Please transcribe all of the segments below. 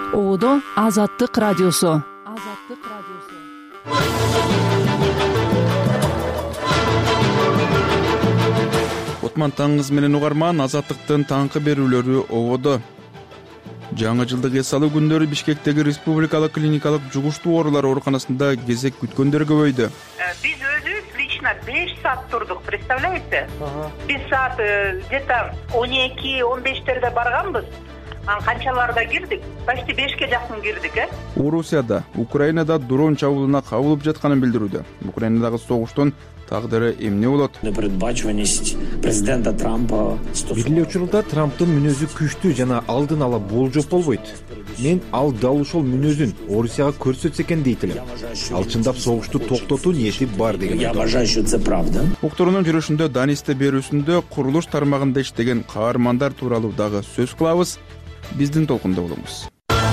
Оодо Азаттык радиосу. Отман таңыңыз менен угарман, Азаттыктын таңкы берүүлөрү ободо. Жаңы жылдык эс алуу күндөрү Бишкектеги республикалык клиникалык жугуштуу оорулар ооруканасында кезек күткөндөр көбөйдү. Биз өзүбүз лично 5 саат турдук, представляете? 5 саат где-то 12-15 барганбыз. Канчаларда кирдик? Почти 5ке жакын кирдик, Орусияда, Украинада дрон чабуулуна кабылып жатканын билдирүүдө. Украинадагы согуштун тагдыры эмне болот? Предбачуваность президента Трампа. Бир эле учурда Трамптын мүнөзү күчтүү жана алдын ала болжоп болбойт. Мен ал дал ушул мүнөзүн Орусияга көрсөтсө экен дейт элем. Ал чындап согушту токтотуу ниети бар деген. Я уважаю, что это правда. Уктуруунун жүрүшүндө Данисте берүүсүндө курулуш тармагында иштеген каармандар тууралуу дагы сөз кылабыз. Биздин толкунда болуңуз.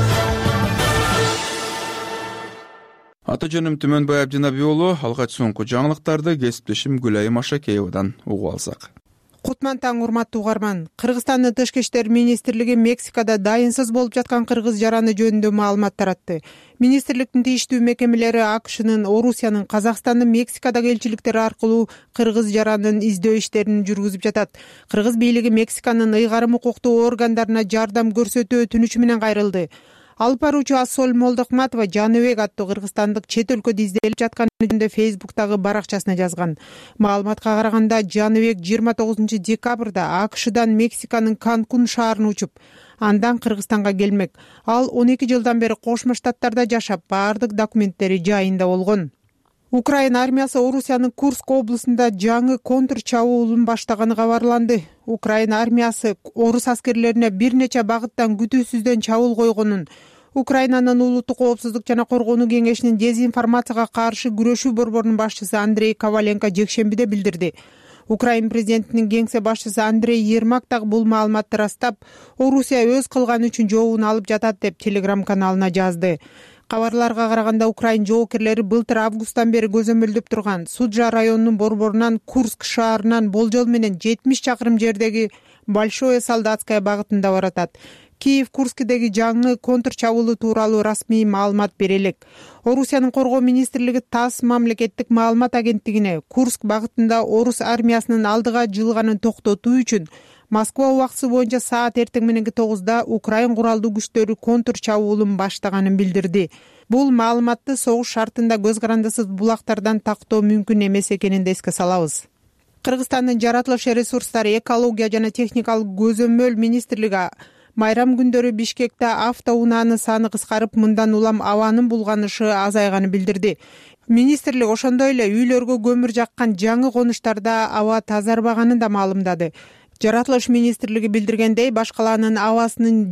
Аты жөнүм Түмөнбай Абдинаби уулу. Алгач соңку жаңылыктарды кесиптешим Гүлайым Ашакеевадан угуп алсак. Кутман таң, урматтуу угарман. Кыргызстандын Тышкы иштер министрлиги Мексикада дайынсыз болуп жаткан кыргыз жараны жөнүндө маалымат таратты. Министрликтин тийиштүү мекемелери АКШнын, Орусиянын, Казакстандын Мексикадагы элчиликтери аркылуу кыргыз жаранын издөө иштерин жүргүзүп жатат. Кыргыз бийлиги Мексиканын ыйгарым укуктуу органдарына жардам көрсөтүү өтүнүчү менен кайрылды. Алып баруучу Ассол Молдокматова Жаныбек аттуу кыргызстандык чет өлкөдө изделип жатканы жөнүндө Фейсбуктагы баракчасына жазган. Маалыматка караганда, Жаныбек 29 декабрда АКШдан Мексиканын Канкун шаарына учуп, андан Кыргызстанга келмек. Ал 12 жылдан бери Кошмо Штаттарда жашап, баардык документтери жайында болгон. Украина армиясы Орусиянын Курск облусунда жаңы контр чабуулун баштаганы кабарланды. Украина армиясы орус аскерлерине бир нече багыттан күтүүсүздөн чабуул койгонун, Украинанын улуттук коопсуздук жана коргонуу кеңешинин дезинформацияга каршы күрөшүү борборунун башчысы Андрей Коваленко жекшембиде билдирди. Украин президентинин кеңсе башчысы Андрей Ермак дагы бул маалыматты растап, Орусия өз кылганы үчүн жообун алып жатат деп Телеграм каналына жазды. Кабарларга караганда, Украин жоокерлери былтыр августтан бери көзөмөлдөп турган Суджа районунун борборунан Курск шаарынан болжол менен 70 чакырым жердеги Большое Солдатское багытында баратат. Киев Курскидеги жаңы контр чабуулу тууралуу расмий маалымат бере элек. Орусиянын коргоо министрлиги ТАСС мамлекеттик маалымат агенттигине Курск багытында орус армиясынын алдыга жылганын токтотуу үчүн Москва убактысы боюнча саат эртең мененки 9-да Украин куралдуу күчтөрү контр чабуулун баштаганын билдирди. Бул маалыматты согуш шартында көз карандысыз булактардан тактоо мүмкүн эмес экенин да эске салабыз. Кыргызстандын жаратылыш ресурстары, экология жана техникалык көзөмөл министрлиги майрам күндөрү Бишкекте автоунаанын саны кыскарып, мындан улам абанын булганышы азайганын билдирди. Министрлик ошондой эле үйлөргө көмүр жаккан жаңы конуштарда аба тазарбаганын да маалымдады. Жаратылыш министрлиги билдиргендей, баш калаанын абасынын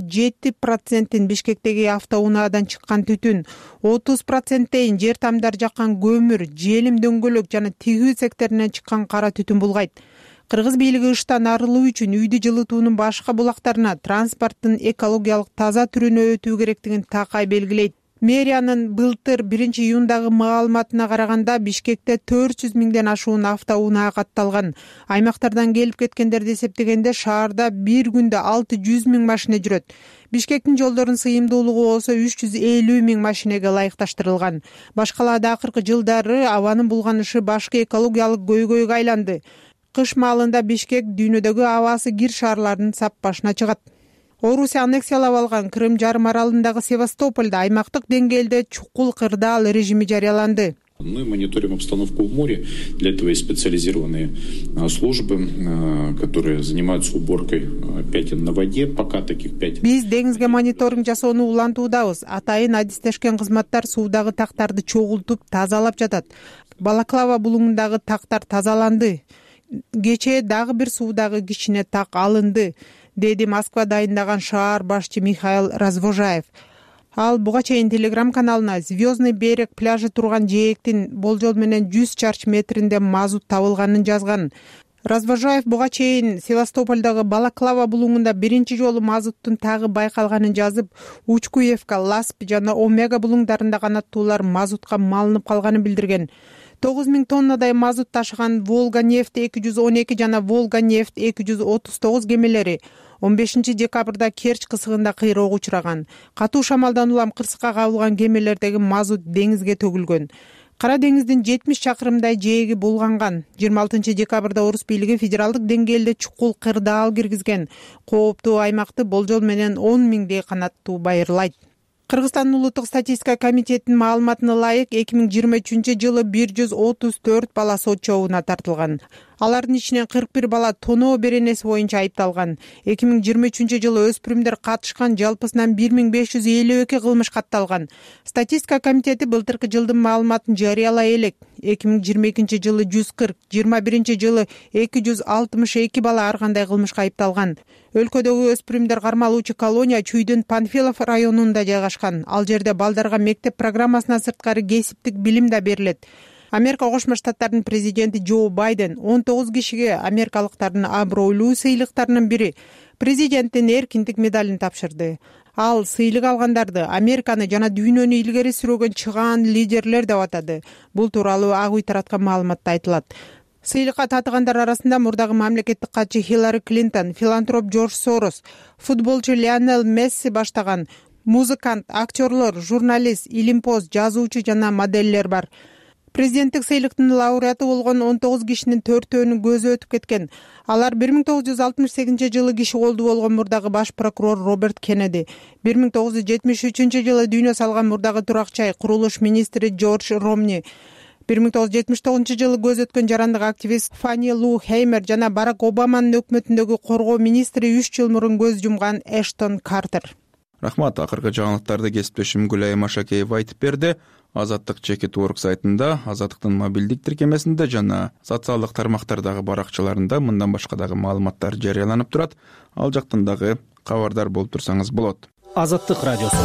27%-ин Бишкектеги автоунаадан чыккан түтүн, 30%-тейин жер тамдар жаккан көмүр, желим дөңгөлөк жана тигүү секторунан чыккан кара түтүн булгайт. Кыргыз бийлиги ыштан арылуу үчүн үйдү жылытуунун башка булактарына транспорттун экологиялык таза түрүнө өтүү керектигин такай белгилейт. Мэриянын былтыр 1-июндагы маалыматына караганда, Бишкекте 400 миңден ашуун автоунаа катталган. Аймактардан келип кеткендерди эсептегенде, шаарда бир күндө 600 миң машина жүрөт. Бишкектин жолдорунун сыйымдуулугу болсо 350 миң машинеге ылайыкташтырылган. Баш калаада акыркы жылдары абанын булганышы башкы экологиялык көйгөйгө айланды. Кыш маалында Бишкек дүйнөдөгү абасы кир шаарлардын сап башына чыгат. Орусия аннексиялап алган Крым жарым аралындагы Севастопольда аймактык деңгээлде чукул кырдаал режими жарыяланды. Мы мониторим обстановку в море. Для этого есть специализированные службы, которые занимаются уборкой пятен на воде. Пока таких пятен. Биз деңизге мониторинг жасоону улантуудабыз. Атайын адистешкен кызматтар суудагы тактарды чогултуп тазалап жатат. Балаклава булуңундагы тактар тазаланды. Кечээ дагы бир суудагы кичине так алынды, деди Москва дайындаган шаар башчы Михаил Развожаев. Ал буга чейин Телеграм каналына Звездный берег пляжы турган жээктин болжол менен 100 чарчы метринде мазут табылганын жазган. Развожаев буга чейин Севастопольдагы Балаклава булуңунда биринчи жолу мазуттун тагы байкалганын жазып, Учкуевка, Ласп жана Омега булуңдарында канаттуулар мазутка малынып калганын билдирген. 9000 тоннадай мазут ташыган Волга нефть 212 жана Волга нефть 239 кемелери 15-декабрда Керчь кысыгында кыйроого учураган. Катуу шамалдан улам кырсыкка кабылган кемелердеги мазут деңизге төгүлгөн. Кара деңиздин 70 чакырымдай жээги булганган. 26-декабрда Орус бийлиги федералдык деңгээлде чукул кырдаал киргизген. Кооптуу аймакты болжол менен 10 миңдей канаттуу байырлайт. Кыргызстандын улуттук статистика комитетинин маалыматына ылайык 2023-жылы 134 бала сот жообуна тартылган. Алардын ичинен 41 бала тоноо беренеси боюнча айыпталган. 2023-жылы өспүрүмдөр катышкан жалпысынан 1552 кылмыш катталган. Статистика комитети былтыркы жылдын маалыматын жарыялай элек. 2022-жылы 140, 21-жылы 262 бала ар кандай кылмышка айыпталган. Өлкөдөгү өспүрүмдөр кармалуучу колония Чүйдүн Панфилов районунда жайгашкан. Ал жерде балдарга мектеп программасынан сырткары кесиптик билим да берилет. Америка Кошмо Штаттарынын президенти Джо Байден 19 кишиге америкалыктардын абройлуу сыйлыктарынын бири президенттин эркиндик медалин тапшырды. Ал сыйлык алгандарды Американы жана дүйнөнү илгери сүрөгөн чыгаан лидерлер деп атады. Бул тууралуу Ак үй тараткан маалыматта айтылат. Сыйлыкка татыгандар арасында мурдагы мамлекеттик катчы Хиллари Клинтон, филантроп Джордж Сорос, футболчу Лионел Месси баштаган музыкант, актерлор, журналист, илимпоз, жазуучу жана моделлер бар. Президенттик сыйлыктын лауреаты болгон 19 кишинин 4-өөнүн көзү өтүп кеткен. Алар 1968-жылы киши колду болгон мурдагы баш прокурор Роберт Кеннеди, 1973-жылы дүйнө салган мурдагы туракчай курулуш министри Джордж Ромни, 1979-жылы көз өткөн жарандык активист Фанни Лу Хеймер жана Барак Обаманын өкмөтүндөгү коргоо министри 3 жыл мурун көз жумган Эштон Картер. Рахмат. Акыркы жаңылыктарды кесиптешим Гүлай Машакеева айтып берди. Азаттык Чекит.org сайтында, Азаттыктын мобилдик тиркемесинде жана социалдык тармактардагы баракчаларында мындан башка дагы маалыматтар жарыяланып турат. Ал жактан дагы кабардар болуп турсаңыз болот. Азаттык радиосу.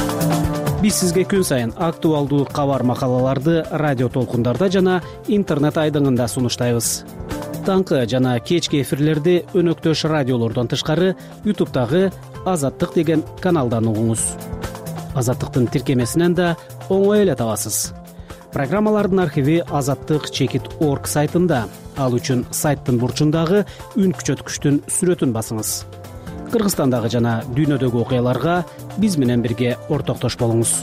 Биз сизге күн сайын актуалдуу кабар макалаларды радио толкундарда жана интернет айдыңында сунуштайбыз. Таңкы жана кечки эфирлерди өнөктөш радиолордон тышкары YouTube'дагы Азаттык деген каналдан угуңуз. Азаттыктын тиркемесинен да оңой эле табасыз. Программалардын архиви Азаттык Чекит.org сайтында. Ал үчүн сайттын бурчундагы үн күчөткүчтүн сүрөтүн басыңыз. Кыргызстандагы жана дүйнөдөгү окуяларга биз менен бирге ортоктош болуңуз.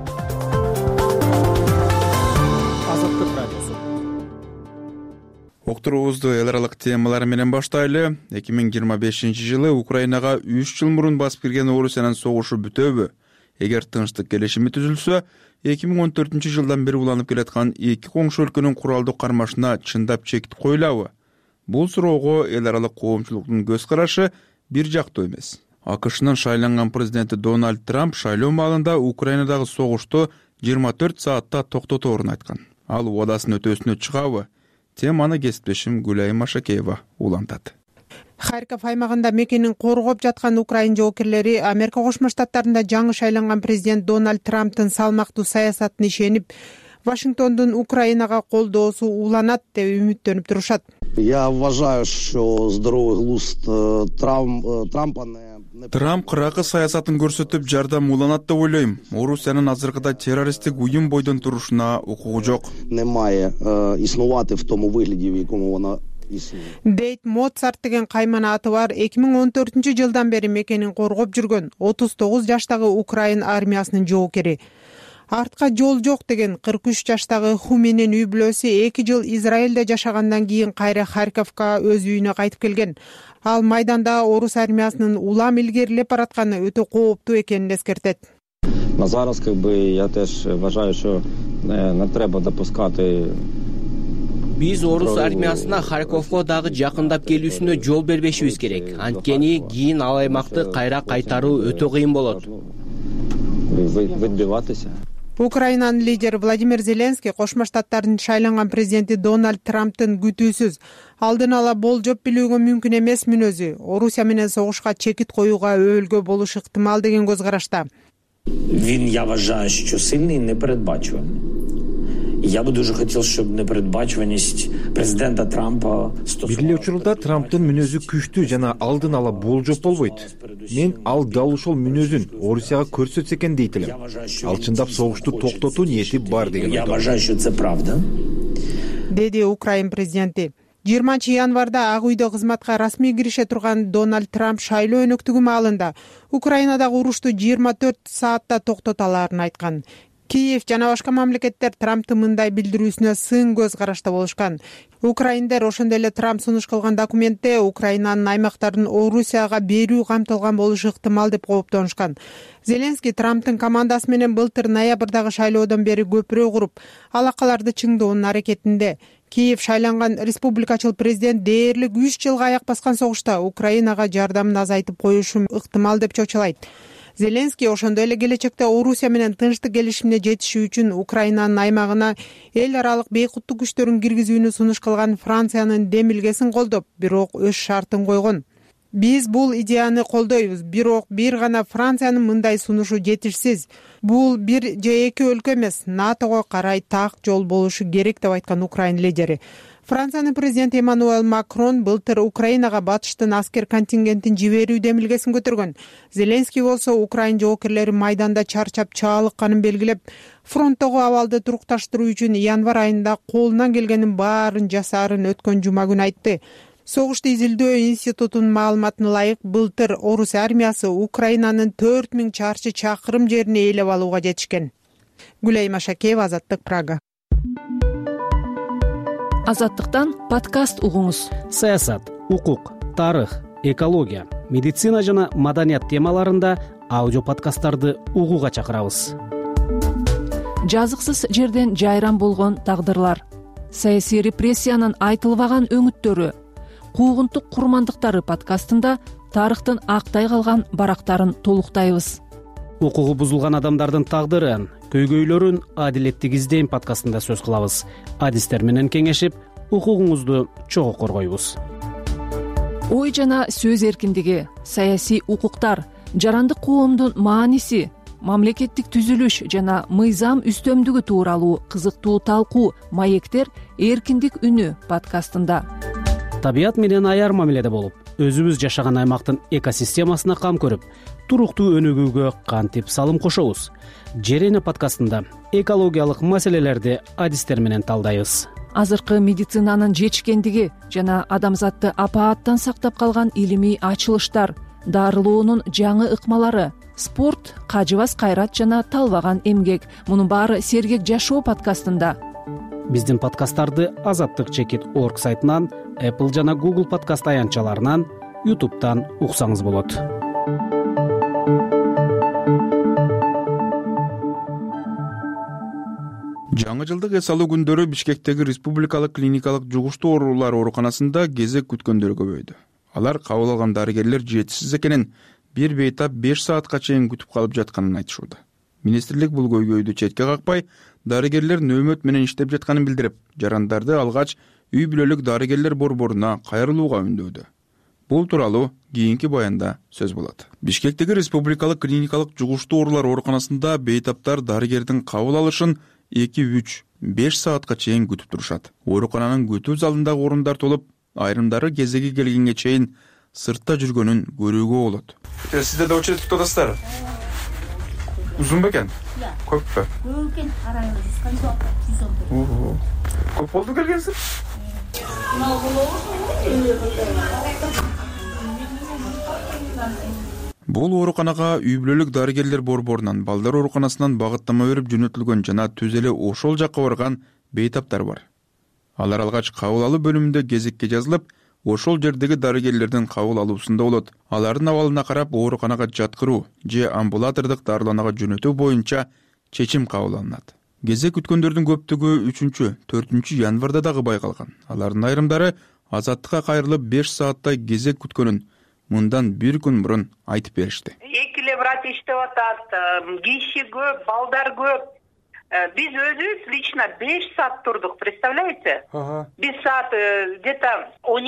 Азаттык радиосу. Октурубузду эл аралык темалар менен баштайлы. 2025-жылы Украинага 3 жыл мурун басып кирген Орусиянын согушу бүтөбү? Эгер тынчтык келишими түзүлсө, 2014-жылдан бери уланып келаткан эки коңшу өлкөнүн куралдык кармашына чындап чекит коюлабы? Бул суроого эл аралык коомчулуктун көз карашы бир жактуу эмес. АКШнын шайланган президенти Дональд Трамп шайлоо маалында Украинадагы согушту 24 саатта токтоторун айткан. Ал убадасын өтөөсүнө чыгабы? Теманы кесиптешим Гүлай Машакеева улантат. Харьков аймагында мекенин коргоп жаткан украин жоокерлери Америка Кошмо Штаттарында жаңы шайланган президент Дональд Трамптын салмактуу саясатына ишенип, Вашингтондун Украинага колдоосу уланат деп үмүттөнүп турушат. Я уважаю, что здоровый глузд Трампа Трамп кыракы саясатын көрсөтүп жардам уланат деп ойлойм. Орусиянын азыркыда террористтик уюм бойдон турушуна укугу жок. Немає існувати в тому вигляді, в якому вона існує. Дейт Моцарт деген каймана аты бар 2014-жылдан бери мекенин коргоп жүргөн 39 жаштагы Украин армиясынын жоокери. Артка жол жок деген 43 жаштагы Хуменин үй бүлөсү 2 жыл Израилде жашагандан кийин кайра Харьковка өз үйүнө кайтып келген. Ал майданда орус армиясынын улам илгерилеп баратканы өтө кооптуу экенин эскертет. На зараз я теж вважаю, що не треба допускати. Биз орус армиясына Харьковго дагы жакындап келүүсүнө жол бербешибиз керек. Анткени кийин ал аймакты кайра кайтаруу өтө кыйын болот. Украинанын лидери Владимир Зеленский Кошмо Штаттардын шайланган президенти Дональд Трамптын күтүүсүз алдын ала болжоп билүүгө мүмкүн эмес мүнөзү Орусия менен согушка чекит коюуга өбөлгө болушу ыктымал деген көз карашта. Він, я вважаю, що сильний і непередбачуваний. Я бы дуже хотел, чтобы непередбачуваність президента Трампа бир эле учурда Трамптын мүнөзү күчтүү жана алдын ала болжоп болбойт. Мен ал дал ушул мүнөзүн Орусияга көрсөтсө экен дейт элем. Ал чындап согушту токтотуу ниети бар деген. Я уважаю, что это правда. Деди Украин президенти. 20 январда Ак үйдө кызматка расмий кирише турган Дональд Трамп шайлоо өнөктүгү маалында Украинадагы урушту 24 саатта токтото алаарын айткан. Киев жана башка мамлекеттер Трамптын мындай билдирүүсүнө сын көз карашта болушкан. Украиндер ошондой эле Трамп сунуш кылган документте Украинанын аймактарын Орусияга берүү камтылган болушу ыктымал деп кооптонушкан. Зеленский Трамптын командасы менен былтыр ноябрдагы шайлоодон бери көпүрө куруп, алакаларды чыңдоонун аракетинде. Киев шайланган республикачыл президент дээрлик 3 жылга аяк баскан согушта Украинага жардамын азайтып коюшу ыктымал деп чочулайт. Зеленский ошондой эле келечекте Орусия менен тынчтык келишимине жетишүү үчүн Украинанын аймагына эл аралык бейкуттук күчтөрүн киргизүүнү сунуш кылган Франциянын демилгесин колдоп, бирок өз шартын койгон. Биз бул идеяны колдойбуз, бирок бир гана Франциянын мындай сунушу жетишсиз. Бул бир же эки өлкө эмес, НАТОго карай так жол болушу керек деп айткан Украин лидери. Франциянын президенти Эммануэль Макрон былтыр Украинага батыштын аскер контингентин жиберүү демилгесин көтөргөн. Зеленский болсо Украин жоокерлери майданда чарчап чаалыкканын белгилеп, фронттогу абалды турукташтыруу үчүн январь айында колунан келгенин баарын жасаарын өткөн жума күнү айтты. Согушту изилдөө институтунун маалыматына ылайык, былтыр Орус армиясы Украинанын 4000 чарчы чакырым жерин ээлеп алууга жетишкен. Гүлай Машакеева, Азаттык, Прага. Азаттыктан подкаст угуңуз. Саясат, укук, тарых, экология, медицина жана маданият темаларында аудио подкасттарды угууга чакырабыз. Жазыксыз жерден жайран болгон тагдырлар, саясий репрессиянын айтылбаган өңүттөрү, куугунтук курмандыктары подкастында тарыхтын актай калган барактарын толуктайбыз. Укугу бузулган адамдардын тагдырын, көйгөйлөрүн адилеттик издейм подкастында сөз кылабыз. Адистер менен кеңешип, укугуңузду чогуу коргойбуз. Ой жана сөз эркиндиги, саясий укуктар, жарандык коомдун мааниси, мамлекеттик түзүлүш жана мыйзам үстөмдүгү тууралуу кызыктуу талкуу маектер эркиндик үнү подкастында. Табият менен аяр мамиледе болуп, өзүбүз жашаган аймактын экосистемасына кам көрүп, туруктуу өнүгүүгө кантип салым кошобуз. Жерене подкастында экологиялык маселелерди адистер менен талдайбыз. Азыркы медицинанын жетишкендиги жана адамзатты апааттан сактап калган илимий ачылыштар, дарылоонун жаңы ыкмалары, спорт, кажыбас кайрат жана талбаган эмгек. Мунун баары сергек жашоо подкастында. Биздин подкасттарды azattik.org сайтынан, Apple жана Google подкаст аянтчаларынан, YouTube'дан уксаңыз болот. Жаңы жылдык эс алуу күндөрү Бишкектеги республикалык клиникалык жугуштуу оорулар ооруканасында кезек күткөндөр көбөйдү. Алар кабыл алган дарыгерлер жетишсиз экенин, бир бейтап 5 саатка чейин күтүп калып жатканын айтышууда. Министрлик бул көйгөйдү четке какпай, дарыгерлер нөөмөт менен иштеп жатканын билдирип, жарандарды алгач үй бүлөлүк дарыгерлер борборуна кайрылууга үндөдү. Бул тууралуу кийинки баянда сөз болот. Бишкектеги республикалык клиникалык жугуштуу оорулар ооруканасында бейтаптар дарыгердин кабыл алышын 2-3-5 саатка чейин күтүп турушат. Оорукананын күтүү залындагы орундар толуп, айрымдары кезеги келгенге чейин сыртта жүргөнүн көрүүгө болот. Сиздер да очередь күтүп атасыздар? Узун бекен? Көппү? Көп экен, араңыз 110. Көп болду келгенсиз? Бул ооруканага үй бүлөлүк дарыгерлер борборунан, балдар ооруканасынан багыттама берип жөнөтүлгөн жана түз эле ошол жакка барган бейтаптар бар. Алар алгач кабыл алуу бөлүмүндө кезекке жазылып, ошол жердеги дарыгерлердин кабыл алуусунда болот. Алардын абалына карап ооруканага жаткыруу же амбулатордук дарыланага жөнөтүү боюнча чечим кабыл алынат. Кезек күткөндөрдүн көптүгү 3-4 январда дагы байкалган. Алардын айрымдары Азаттыкка кайрылып 5 сааттай кезек күткөнүн мындан бир күн мурун айтып беришти. Экиле врач иштеп атат, киши көп, балдар көп. Биз өзүбүз лично 5 саат турдук, представляете? 5 саат где-то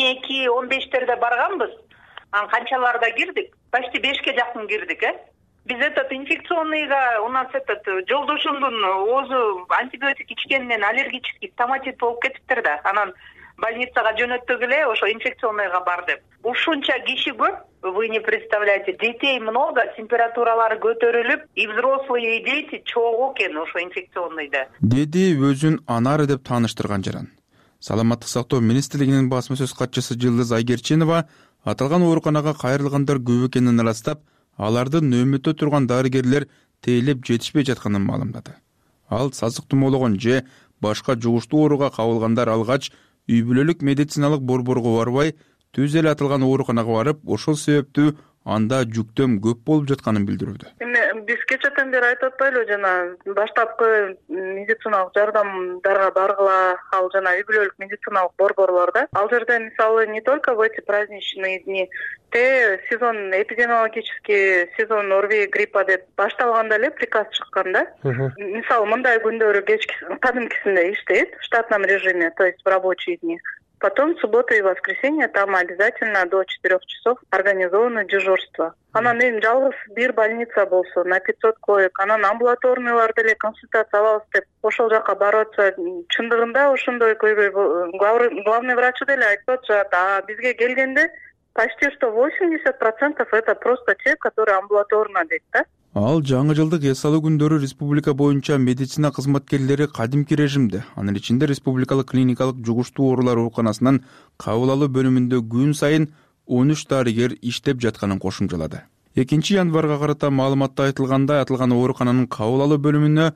12-15 барганбыз. Канчаларда кирдик? Почти 5ке жакын кирдик, Биз инфекционныйга у нас жолдошумдун оозу антибиотик ичкенинен аллергический стоматит болуп кетиптир да. Анан больницага жөнөттүк эле ошо инфекционныйга бар деп. Ушунча киши көп, вы не представляете, детей много, температуралары көтөрүлүп, и взрослые, и дети чогуу экен ошо инфекционныйда. Деди өзүн Анары деп тааныштырган жаран. Саламаттык сактоо министрлигинин басма сөз катчысы Жылдыз Айгерчинова аталган ооруканага кайрылгандар көп экенин ырастап, алардын нөөмөттө турган дарыгерлер тейлеп жетишпей жатканын маалымдады. Ал сасык тумоологон же башка жугуштуу ооруга кабылгандар алгач үй бүлөлүк медициналык борборго барбай, түз эле аталган ооруканага барып, ошол себептүү анда жүктөм көп болуп жатканын билдирүүдө. Биз кечээден бери айтып атпайлыбы, жана баштапкы медициналык жардамдарга баргыла, ал жана үй бүлөлүк медициналык борборлордо. Ал жерде мисалы не только в эти праздничные дни, сезон, эпидемиологический сезон ОРВИ, гриппа деп башталганда эле приказ чыккан да. Мисалы мындай күндөрү кадимкисинде иштейт в штатном режиме, то есть в рабочие дни. Потом суббота и воскресенье там обязательно до 4 часов организовано дежурство. Анан эми жалгыз бир больница болсо на 500 коек, анан амбулаторныйларды эле консультация алабыз деп ошол жака барып атса, чындыгында ошондой көйгөй главный врачы деле айтып атышат. А бизге келгенде почти что 80% это просто те, которые амбулаторно дейт да. Ал жаңы жылдык эс алуу күндөрү республика боюнча медицина кызматкерлери кадимки режимде, анын ичинде республикалык клиникалык жугуштуу оорулар ооруканасынын кабыл алуу бөлүмүндө күн сайын 13 дарыгер иштеп жатканын кошумчалады. 2 январга карата маалыматта айтылгандай, аталган оорукананын кабыл алуу бөлүмүнө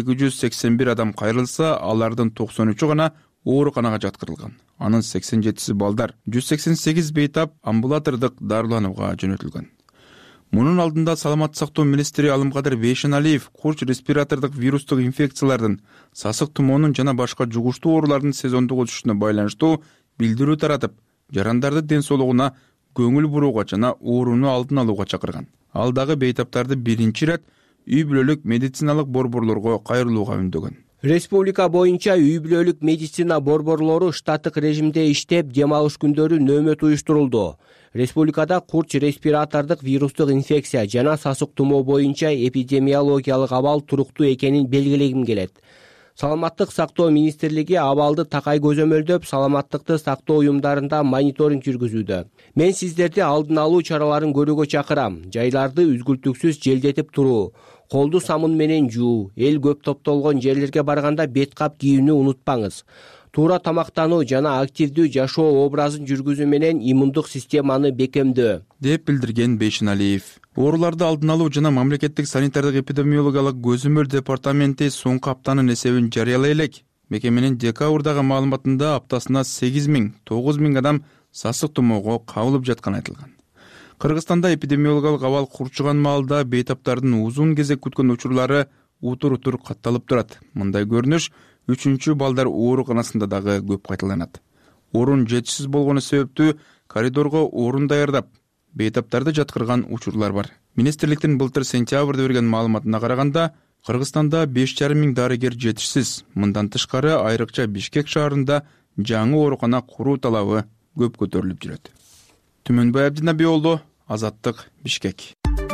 281 адам кайрылса, алардын 93-ü гана ооруканага жаткырылган. Анын 87-си балдар, 188 бейтап амбулатордук дарыланууга жөнөтүлгөн. Мунун алдында саламаттык сактоо министри Алымкадыр Бейшеналиев курч респиратордук вирустук инфекциялардын, сасык тумоонун жана башка жугуштуу оорулардын сезондук өсүшүнө байланыштуу билдирүү таратып, жарандардын ден соолугуна көңүл бурууга жана ооруну алдын алууга чакырган. Ал дагы бейтаптарды биринчи ирет үй бүлөлүк медициналык борборлорго кайрылууга үндөгөн. Республика боюнча үй бүлөлүк медицина борборлору штаттык режимде иштеп, дем алыш күндөрү нөөмөт уюштурулду. Республикада курч респиратордук вирустук инфекция жана сасык тумоо боюнча эпидемиологиялык абал туруктуу экенин белгилегим келет. Саламаттык сактоо министрлиги абалды такай көзөмөлдөп, саламаттыкты сактоо уюмдарында мониторинг жүргүзүүдө. Мен сиздерди алдын алуу чараларын көрүүгө чакырам. Жайларды үзгүлтүксүз желдетип туруу, колду самын менен жуу, эл көп топтолгон жерлерге барганда бет кап кийүүнү унутпаңыз. Туура тамактануу жана активдүү жашоо образын жүргүзүү менен иммундук системаны бекемдөө, деп билдирген Бейшеналиев. Ооруларды алдын алуу жана мамлекеттик санитардык эпидемиологиялык көзөмөл департаменти соңку аптанын эсебин жарыялай элек. Мекеменин декабрдагы маалыматында аптасына 9 000 адам сасык тумоого кабылып жатканы айтылган. Кыргызстанда эпидемиологиялык абал курчуган маалда бейтаптардын узун кезек күткөн учурлары утур-утур катталып турат. Мындай көрүнүш 3-чү балдар ооруканасында дагы көп кайталанат. Орун жетишсиз болгону себептүү коридорго орун даярдап, бейтаптарды жаткырган учурлар бар. Министрликтин былтыр сентябрда берген маалыматына караганда, Кыргызстанда 5,5 дарыгер жетишсиз. Мындан тышкары айрыкча Бишкек шаарында жаңы оорукана куруу талабы көп көтөрүлүп жүрөт. Түмөнбай Абдинабий уулу, Азаттык, Бишкек.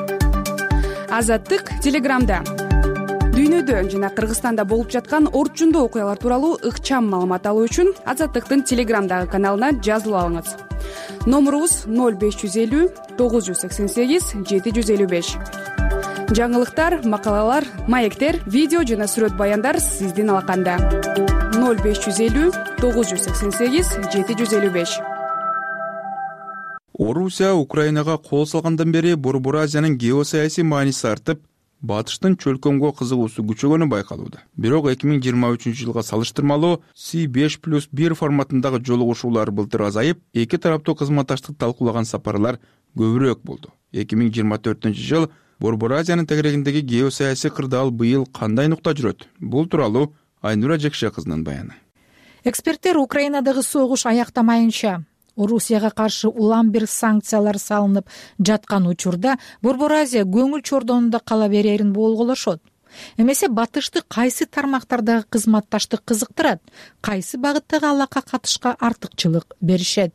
Азаттык Телеграмда. Дүйнөдө жана Кыргызстанда болуп жаткан орчундуу окуялар тууралуу ыкчам маалымат алуу үчүн Азаттыктын Телеграмдагы каналына жазылып алыңыз. Номурубуз 0550 988 755. Жаңылыктар, макалалар, маектер, видео жана сүрөт баяндар сиздин алаканда. 0550 988 755. Орусия Украинага кол салгандан бери Борбор Азиянын геосаясий мааниси артып, батыштын чөлкөмгө кызыгуусу күчөгөнү байкалууда. Бирок 2023-жылга салыштырмалуу C5+1 форматындагы жолугушуулар былтыр азайып, эки тараптуу кызматташтык талкуулаган сапарлар көбүрөөк болду. 2024-жыл Борбор Азиянын тегерегиндеги геосаясий кырдаал быйыл кандай нукта жүрөт? Бул тууралуу Айнура Жекше кызынын баяны. Эксперттер Украинадагы согуш аяктамайынча Орусияга каршы улам бир санкциялар салынып жаткан учурда Борбор Азия көңүл чордонунда кала берерин болголошот. Эмесе батышты кайсы тармактардагы кызматташтык кызыктырат, кайсы багыттагы алака катышка артыкчылык беришет?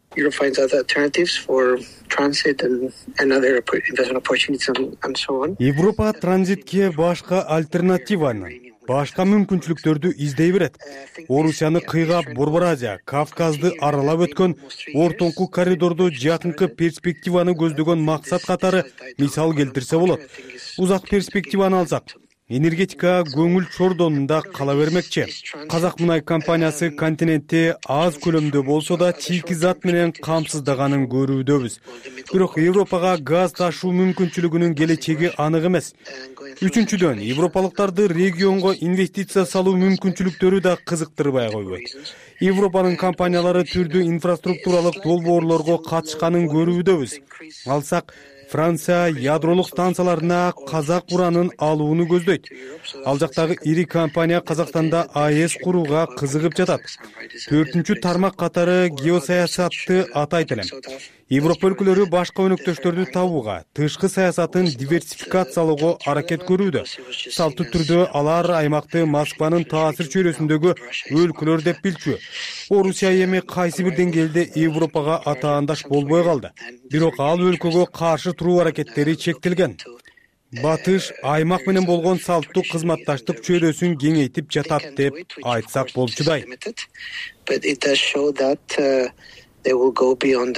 Европа транзитке башка альтернативаны, башка мүмкүнчүлүктөрдү издей берет. Орусияны кыйгап, Борбор Азия, Кавказды аралап өткөн ортоңку коридорду жакынкы перспективаны көздөгөн максат катары мисал келтирсе болот. Узак перспективаны алсак, энергетика көңүл чордонунда кала бермекчи. Казак мунай компаниясы континентти аз көлөмдө болсо да чийки зат менен камсыздаганын көрүүдөбүз. Бирок Европага газ ташуу мүмкүнчүлүгүнүн келечеги анык эмес. Үчүнчүдөн, европалыктарды регионго инвестиция салуу мүмкүнчүлүктөрү да кызыктырбай койбойт. Европанын компаниялары түрдүү инфраструктуралык долбоорлорго катышканын көрүүдөбүз. Алсак, Франция ядролук станцияларына казак уранын алууну көздөйт. Ал жактагы ири компания Казакстанда АЭС курууга кызыгып жатат. 4-чү тармак катары геосаясатты атайт элем. Европа өлкөлөрү башка өнөктөштөрдү табууга, тышкы саясатын диверсификациялоого аракет көрүүдө. Салттуу түрдө алар аймакты Москванын таасир чөйрөсүндөгү өлкөлөр деп билчү. Орусия эми кайсы бир деңгээлде Европага атаандаш болбой калды. Бирок ал өлкөгө каршы туруу аракеттери чектелген. Батыш аймак менен болгон салттуу кызматташтык чөйрөсүн кеңейтип жатат деп айтсак болчудай. They will go beyond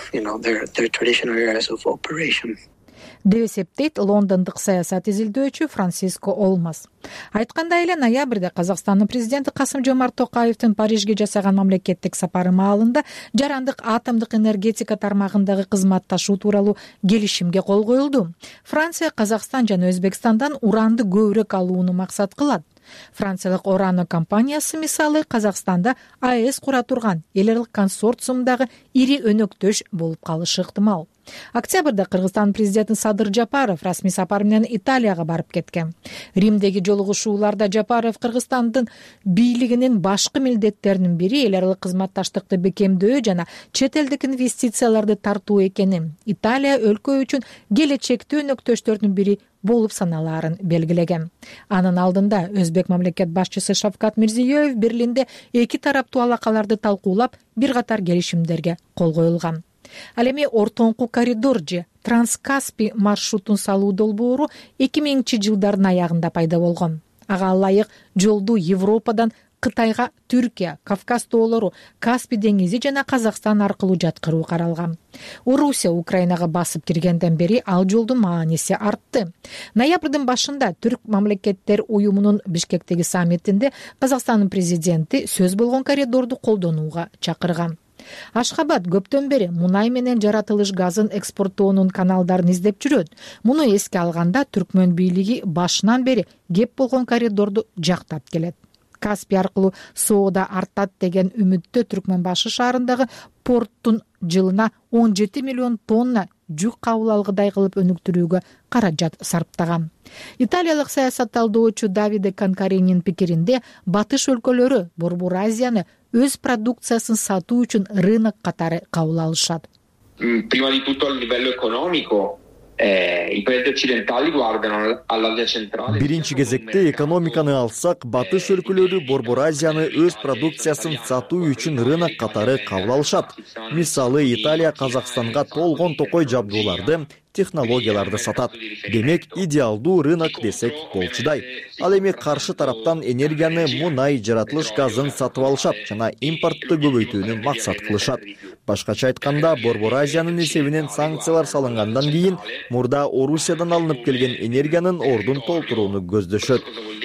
their traditional areas of operation. деп эсептейт лондондук саясат изилдөөчү Франциско Олмас. Айткандай эле, ноябрда Казакстандын президенти Касым-Жомарт Токаевдин Парижге жасаган мамлекеттик сапары маалында жарандык атомдук энергетика тармагындагы кызматташуу тууралуу келишимге кол коюлду. Франция Казакстан жана Өзбекстандан уранды көбүрөөк алууну максат кылат. Франциялык Орано компаниясы мисалы Казакстанда АЭС кура турган эл аралык консорциумдагы ири өнөктөш болуп калышы ыктымал. Октябрда Кыргызстан президенти Садыр Жапаров расмий сапар менен Италияга барып кеткен. Римдеги жолугушууларда Жапаров Кыргызстандын бийлигинин башкы милдеттеринин бири эл аралык кызматташтыкты бекемдөө жана чет элдик инвестицияларды тартуу экенин, Италия өлкө үчүн келечектүү өнөктөштөрдүн бири болуп саналаарын белгилеген. Анын алдында Өзбек мамлекет башчысы Шавкат Мирзиёев Берлинде эки тараптуу алакаларды талкуулап, бир катар келишимдерге кол коюлган. Ал эми ортоңку коридор же Транскаспий маршрутун салуу долбоору 2000-жылдардын аягында пайда болгон. Ага ылайык жолду Европадан Кытайга, Түркия, Кавказ тоолору, Каспий деңизи жана Казакстан аркылуу жаткыруу каралган. Орусия Украинага басып киргенден бери ал жолдун мааниси артты. Ноябрдын башында Түрк мамлекеттер уюмунун Бишкектеги саммитинде Казакстандын президенти сөз болгон коридорду колдонууга чакырган. Ашхабад көптөн бери мунай менен жаратылыш газын экспорттоонун каналдарын издеп жүрөт. Муну эске алганда Түркмөн бийлиги башынан бери кеп болгон коридорду жактап келет. Каспий аркылуу соода артат деген үмүттө Түркмөнбашы шаарындагы порттун жылына 17 миллион тонна жүк кабыл алгыдай кылып өнүктүрүүгө каражат сарптаган. Италиялык саясатталдоочу Давиде Канкаринин пикиринде, батыш өлкөлөрү Борбор Азияны өз продукциясын сатуу үчүн рынок катары кабыл алышат. Prima di tutto a livello economico i paesi occidentali guardano all'Asia centrale. Биринчи кезекте экономиканы алсак, батыш өлкөлөрү Борбор Азияны өз продукциясын сатуу үчүн рынок катары кабыл алышат. Мисалы, Италия Казакстанга толгон токой жабдууларды, технологияларды сатат. Демек, идеалдуу рынок десек болчудай. Ал эми каршы тараптан энергияны, мунай, жаратылыш газын сатып алышат жана импортты көбөйтүүнү максат кылышат. Башкача айтканда, Борбор Азиянын эсебинен санкциялар салынгандан кийин мурда Орусиядан алынып келген энергиянын ордун толтурууну көздөшөт.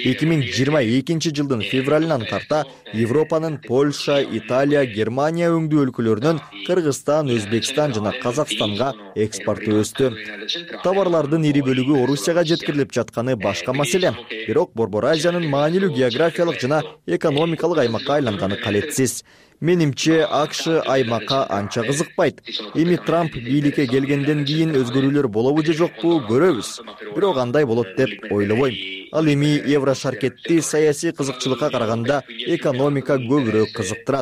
2022 жылдын февралынан тарта Европанын Польша, Италия, Германия өңдүү өлкөлөрүнөн Кыргызстан, Өзбекстан жана Казакстанга экспорту өстү. Товарлардын ири бөлүгү Орусияга жеткирилип жатканы башка маселе. Бирок Борбор Азиянын маанилүү географиялык жана экономикалык аймакка айланганы калетсиз. Менимче, АКШ аймакка анча кызыкпайт. Эми Трамп бийликке келгенден кийин өзгөрүүлөр болобу же жокпу көрөбүз. Бирок андай болот деп ойлобойм. Ал эми Еврошаркетти саясий кызыкчылыкка караганда экономика көбүрөөк кызыктырат.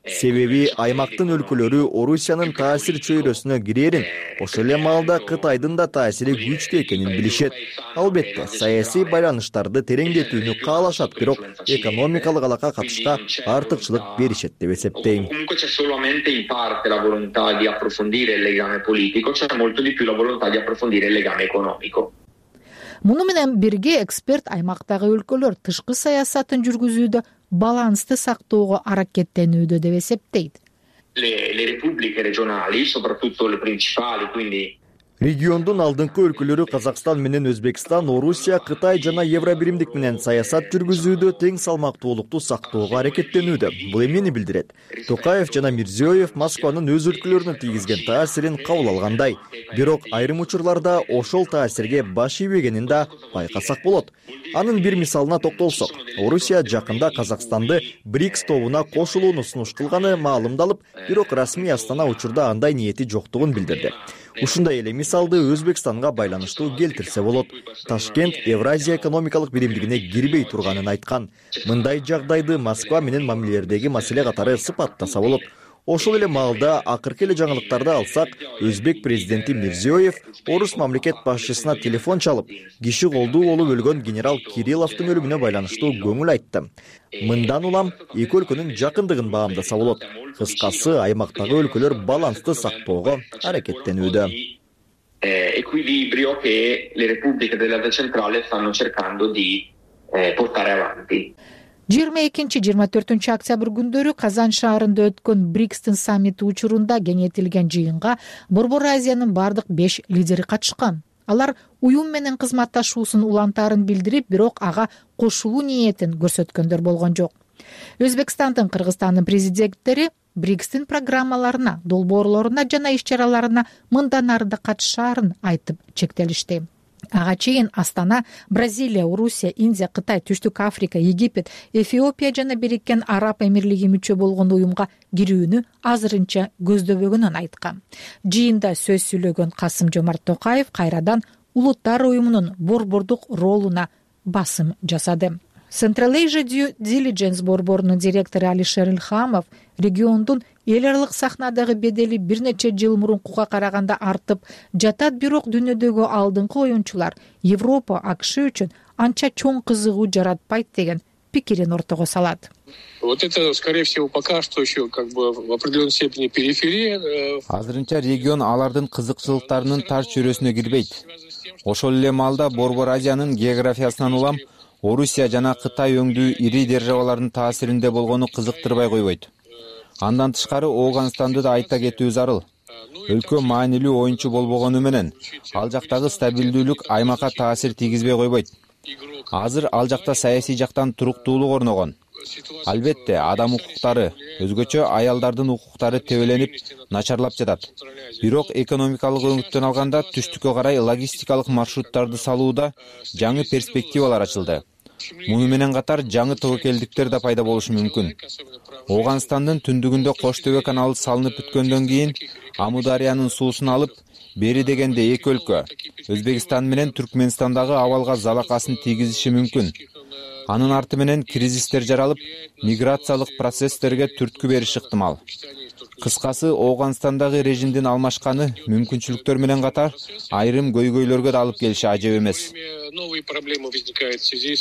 Себеби аймактын өлкөлөрү Орусиянын таасир чөйрөсүнө кирерин, ошол эле маалда Кытайдын да таасири күчтүү экенин билишет. Албетте, саясий байланыштарды тереңдетүүнү каалашат, бирок экономикалык алакка катышка артыкчылык беришет деп эсептейм. Comunque c'è solamente in parte la volontà di approfondire il legame politico, c'è molto di più la volontà di approfondire il legame economico. Муну менен бирге эксперт аймактагы өлкөлөр тышкы саясатын жүргүзүүдө балансты сактоого аракеттенүүдө деп эсептейт. Le repubbliche regionali, soprattutto le principali, quindi Региондун алдыңкы өлкөлөрү Казакстан менен Өзбекстан, Орусия, Кытай жана Евробиримдик менен саясат жүргүзүүдө тең салмактуулукту сактоого аракеттенүүдө. Бул эмнени билдирет? Токаев жана Мирзиёев Москванын өз өлкөлөрүнө тийгизген таасирин кабыл алгандай. Бирок айрым учурларда ошол таасирге баш ийбегенин да байкасак болот. Анын бир мисалына токтолсок, Орусия жакында Казакстанды БРИКС тобуна кошулууну сунуш кылганы маалымдалып, бирок расмий Астана учурда андай ниети жоктугун билдирди. Ушундай эле мисалды Өзбекстанга байланыштуу келтирсе болот. Ташкент Евразия экономикалык биримдигине кирбей турганын айткан. Мындай жагдайды Москва менен мамилелердеги маселе катары сыпаттаса болот. Ошол эле маалда акыркы эле жаңылыктарды алсак, Өзбек президенти Мирзиёев орус мамлекет башчысына телефон чалып, киши колдуу болуп өлгөн генерал Кирилловдун өлүмүнө байланыштуу көңүл айтты. Мындан улам эки өлкөнүн жакындыгын баамдаса болот. Кыскасы, аймактагы өлкөлөр балансты сактоого аракеттенүүдө. Equilibrio che le repubbliche dell'Asia centrale stanno cercando di portare avanti. 22-24 октябрь күндөрү Казан шаарында өткөн БРИКСтин саммити учурунда кеңейтилген жыйынга Борбор Азиянын бардык 5 лидери катышкан. Алар уюм менен кызматташуусун улантаарын билдирип, бирок ага кошулуу ниетин көрсөткөндөр болгон жок. Өзбекстандын, Кыргызстандын президенттери БРИКСтин программаларына, долбоорлоруна жана иш-чараларына мындан ары катышаарын айтып чектелишти. Ага чейин Астана, Бразилия, Орусия, Индия, Кытай, Түштүк Африка, Египет, Эфиопия жана Бириккен Араб Эмирлиги мүчө болгон уюмга кирүүнү азырынча көздөбөгөнүн айткан. Жыйында сөз сүйлөгөн Касым-Жомарт Токаев кайрадан улуттар уюмунун борбордук ролуна басым жасады. Central Asia Due Diligence борборунун директору Алишер Илхамов региондун эл аралык сахнадагы бедели бир нече жыл мурункуга караганда артып жатат, бирок дүйнөдөгү алдыңкы оюнчулар Европа, АКШ үчүн анча чоң кызыгуу жаратпайт деген пикирин ортого салат. Вот это, скорее всего, пока что еще как бы в определенной степени периферия. Азырынча регион алардын кызыкчылыктарынын тар чөйрөсүнө кирбейт. Ошол эле маалда Борбор Азиянын географиясынан улам Орусия жана Кытай өңдүү ири державалардын таасиринде болгону кызыктырбай койбойт. Андан тышкары Ооганстанды да айта кетүү зарыл. Өлкө маанилүү оюнчу болбогону менен ал жактагы стабилдүүлүк аймакка таасир тийгизбей койбойт. Азыр ал жакта саясий жактан туруктуулук орногон. Албетте, адам укуктары, өзгөчө аялдардын укуктары тебеленип, начарлап жатат. Бирок экономикалык өңүттөн алганда түштүккө карай логистикалык маршруттарды салууда жаңы перспективалар ачылды. Муну менен катар жаңы тобокелдиктер да пайда болушу мүмкүн. Ооганстандын түндүгүндө Кош Төбө каналы салынып бүткөндөн кийин Амудариянын суусун алып, бери дегенде эки өлкө, Өзбекстан менен Түркмөнстандагы абалга залакасын тийгизиши мүмкүн. Анын арты менен кризистер жаралып, миграциялык процесстерге түрткү бериши ыктымал. Кыскасы, Ооганстандагы режимдин алмашканы мүмкүнчүлүктөр менен катар айрым көйгөйлөргө да алып келиши ажеп эмес. Новые проблемы возникают в связи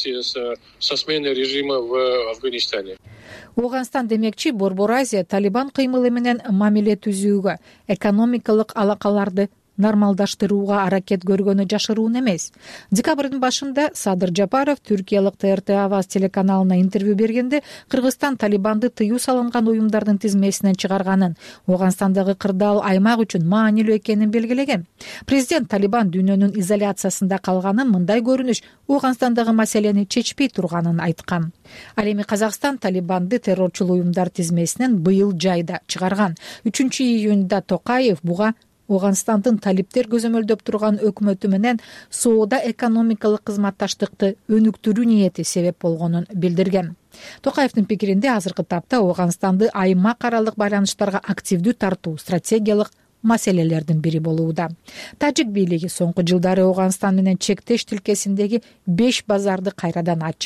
со сменой режима в Афганистане. Ооганстан демекчи Борбор Азия Талибан кыймылы менен мамиле түзүүгө, экономикалык алакаларды нормалдаштырууга аракет көргөнү жашыруун эмес. Декабрдын башында Садыр Жапаров түркиялык ТРТ Аваз телеканалына интервью бергенде Кыргызстан Талибанды тыюу салынган уюмдардын тизмесинен чыгарганын, Ооганстандагы кырдаал аймак үчүн маанилүү экенин белгилеген. Президент Талибан дүйнөнүн изоляциясында калганын, мындай көрүнүш Ооганстандагы маселени чечпей турганын айткан. Ал эми Казакстан Талибанды террорчул уюмдар тизмесинен быйыл жайда чыгарган. 3-июнда Токаев буга Ооганстандын талиптер көзөмөлдөп турган өкмөтү менен соода экономикалык кызматташтыкты өнүктүрүү ниети себеп болгонун билдирген. Токаевдин пикиринде азыркы тапта Ооганстанды аймак аралык байланыштарга активдүү тартуу стратегиялык маселелердин бири болууда. Тажик бийлиги соңку жылдары Ооганстан менен чектеш тилкесиндеги 5 базарды кайрадан ачып,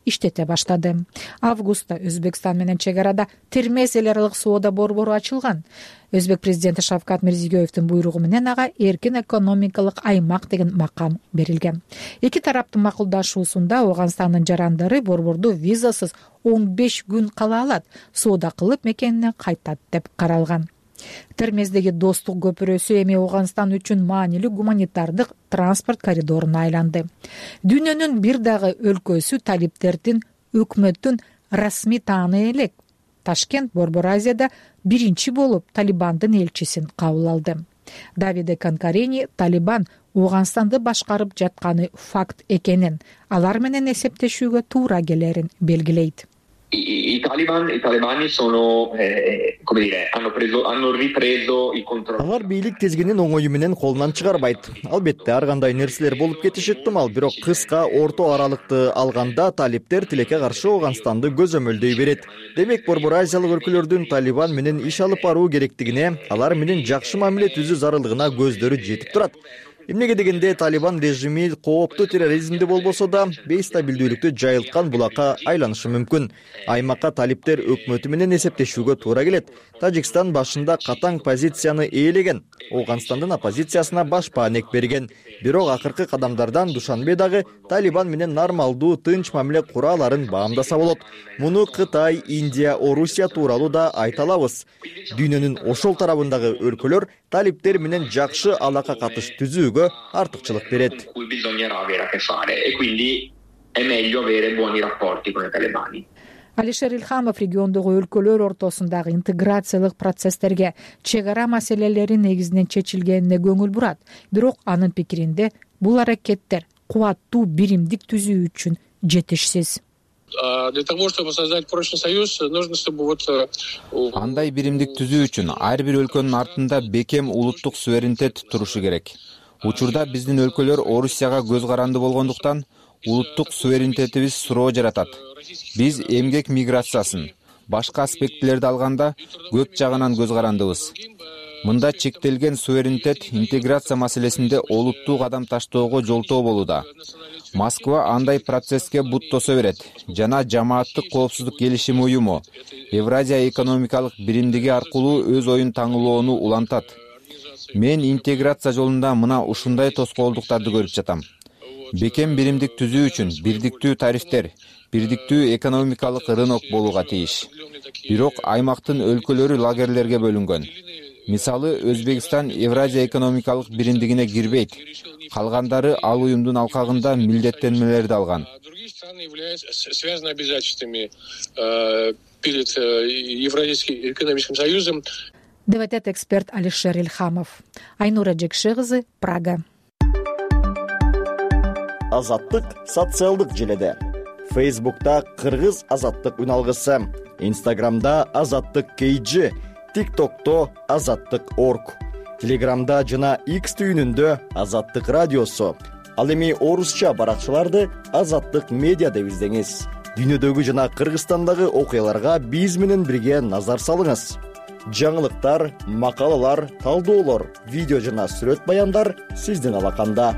иштете баштады. Августта Өзбекстан менен чек арада термес эл аралык соода борбору ачылган. Өзбек президенти Шавкат Мирзиёевдин буйругу менен ага эркин экономикалык аймак деген макам берилген. Эки тараптын макулдашуусунда Ооганстандын жарандары борборду визасыз 15 күн кала алат, соода кылып мекенине кайтат деп каралган. Термездеги достук көпүрөсү эми Ооганстан үчүн маанилүү гуманитардык транспорт коридоруна айланды. Дүйнөнүн бир дагы өлкөсү талиптердин өкмөттүн расмий тааны элек. Ташкент Борбор Азияда биринчи болуп Талибандын элчисин кабыл алды. Давиде Канкарени Талибан Ооганстанды башкарып жатканы факт экенин, алар менен эсептешүүгө туура келерин белгилейт. I talebani sono, come dire, hanno ripreso il controllo. Алар бийлик тезгинин оңою менен колунан чыгарбайт. Албетте ар кандай нерселер болуп кетиши ыктымал, бирок кыска орто аралыкты алганда талиптер тилекке каршы Ооганстанды көзөмөлдөй берет. Демек Борбор Азиялык өлкөлөрдүн Талибан менен иш алып баруу керектигине, алар менен жакшы мамиле түзүү зарылдыгына көздөрү жетип турат. Эмнеге дегенде Талибан режими кооптуу терроризмди болбосо да бейстабилдүүлүктү жайылткан булакка айланышы мүмкүн. Аймакка талиптер өкмөтү менен эсептешүүгө туура келет. Тажикстан башында катаң позицияны ээлеген, Ооганстандын оппозициясына баш паанек берген. Бирок акыркы кадамдардан Душанбе дагы Талибан менен нормалдуу тынч мамиле кура аларын баамдаса болот. Муну Кытай, Индия, Орусия тууралуу да айта алабыз. Дүйнөнүн ошол тарабындагы өлкөлөр талиптер менен жакшы алака катыш түзүүгө артыкчылык берет. Алишер Илхамов региондогу өлкөлөр ортосундагы интеграциялык процесстерге чек ара маселелери негизинен чечилгенине көңүл бурат. Бирок анын пикиринде бул аракеттер кубаттуу биримдик түзүү үчүн жетишсиз. Для того, чтобы создать прочный союз, нужно, чтобы андай биримдик түзүү үчүн ар бир өлкөнүн артында бекем улуттук суверенитет турушу керек. Учурда биздин өлкөлөр Орусияга көз каранды болгондуктан улуттук суверенитетибиз суроо жаратат. Биз эмгек миграциясын, башка аспектилерди алганда көп жагынан көз карандыбыз. Мында чектелген суверенитет интеграция маселесинде олуттуу кадам таштоого жолтоо болууда. Москва андай процесске буттосо берет жана жамааттык коопсуздук келишим уюму Евразия экономикалык биримдиги аркылуу өз оюн таңылоону улантат. Мен интеграция жолунда мына ушундай тоскоолдуктарды көрүп жатам. Бекем биримдик түзүү үчүн бирдиктүү тарифтер, бирдиктүү экономикалык рынок болууга тийиш. Бирок аймактын өлкөлөрү лагерлерге бөлүнгөн. Мисалы, Өзбекстан Евразия экономикалык биримдигине кирбейт. Калгандары ал уюмдун алкагында милдеттенмелерди алган. Другие страны являются связаны обязательствами перед Евразийским экономическим союзом. Деп айтат эксперт Алишер Илхамов. Айнура Жекши кызы, Прага. Азаттык социалдык желеде. Фейсбукта Кыргыз азаттык үналгысы, Инстаграмда Азаттык KG, ТикТокто Азаттык.орг, Телеграмда жана X түйүнүндө Азаттык радиосу. Ал эми орусча баракчаларды Азаттык медиа деп издеңиз. Дүйнөдөгү жана Кыргызстандагы окуяларга биз менен бирге назар салыңыз. Жаңылыктар, макалалар, талдоолор, видео жана сүрөт баяндар сиздин алаканда.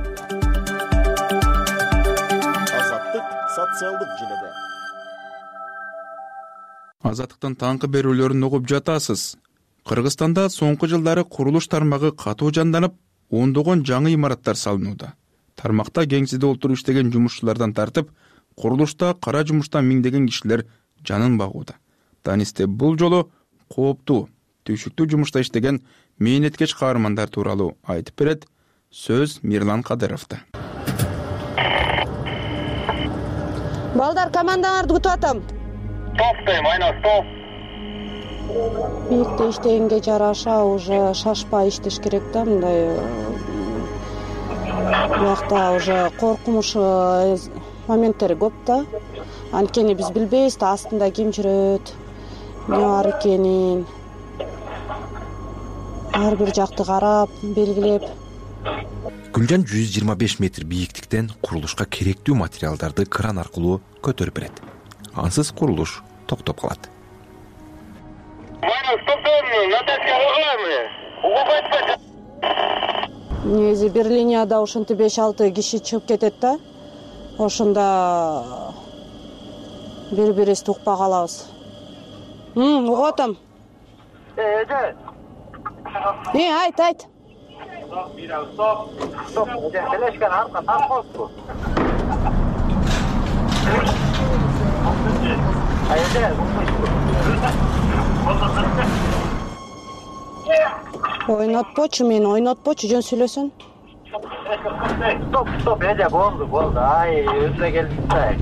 Азаттык социалдык желеде. Азаттыктын таңкы берүүлөрүн угуп жатасыз. Кыргызстанда соңку жылдары курулуш тармагы катуу жанданып, ондогон жаңы имараттар салынууда. Тармакта кеңседе олтуруп иштеген жумушчулардан тартып, курулушта кара жумуштан миңдеген кишилер жанын багууда. Данисте бул жолу кооптуу, түйшүктүү жумушта иштеген мээнеткеч каармандар тууралуу айтып берет. Сөз Мирлан Кадыровдо. Балдар, командаңарды күтүп атам. Токтойм, айна, стоп. Бирикте иштегенге жараша уже шашпай иштеш керек да, мындай биякта уже коркунуч моменттери көп да. Анткени биз билбейбиз да астында ким жүрөт, эмне бар экенин. Ар бир жакты карап, белгилеп. Гүлжан 125 метр бийиктиктен курулушка керектүү материалдарды кран аркылуу көтөрүп берет. Ансыз курулуш токтоп калат. Негизи бир линияда ошентип 5-6 киши чыгып кетет да. Ошондо бири бирибизди укпай калабыз. Угуп атам. Айт. Мени ойнотпочу, жөн сүйлөсүн. Стоп, болду. Ай, өзүнө келип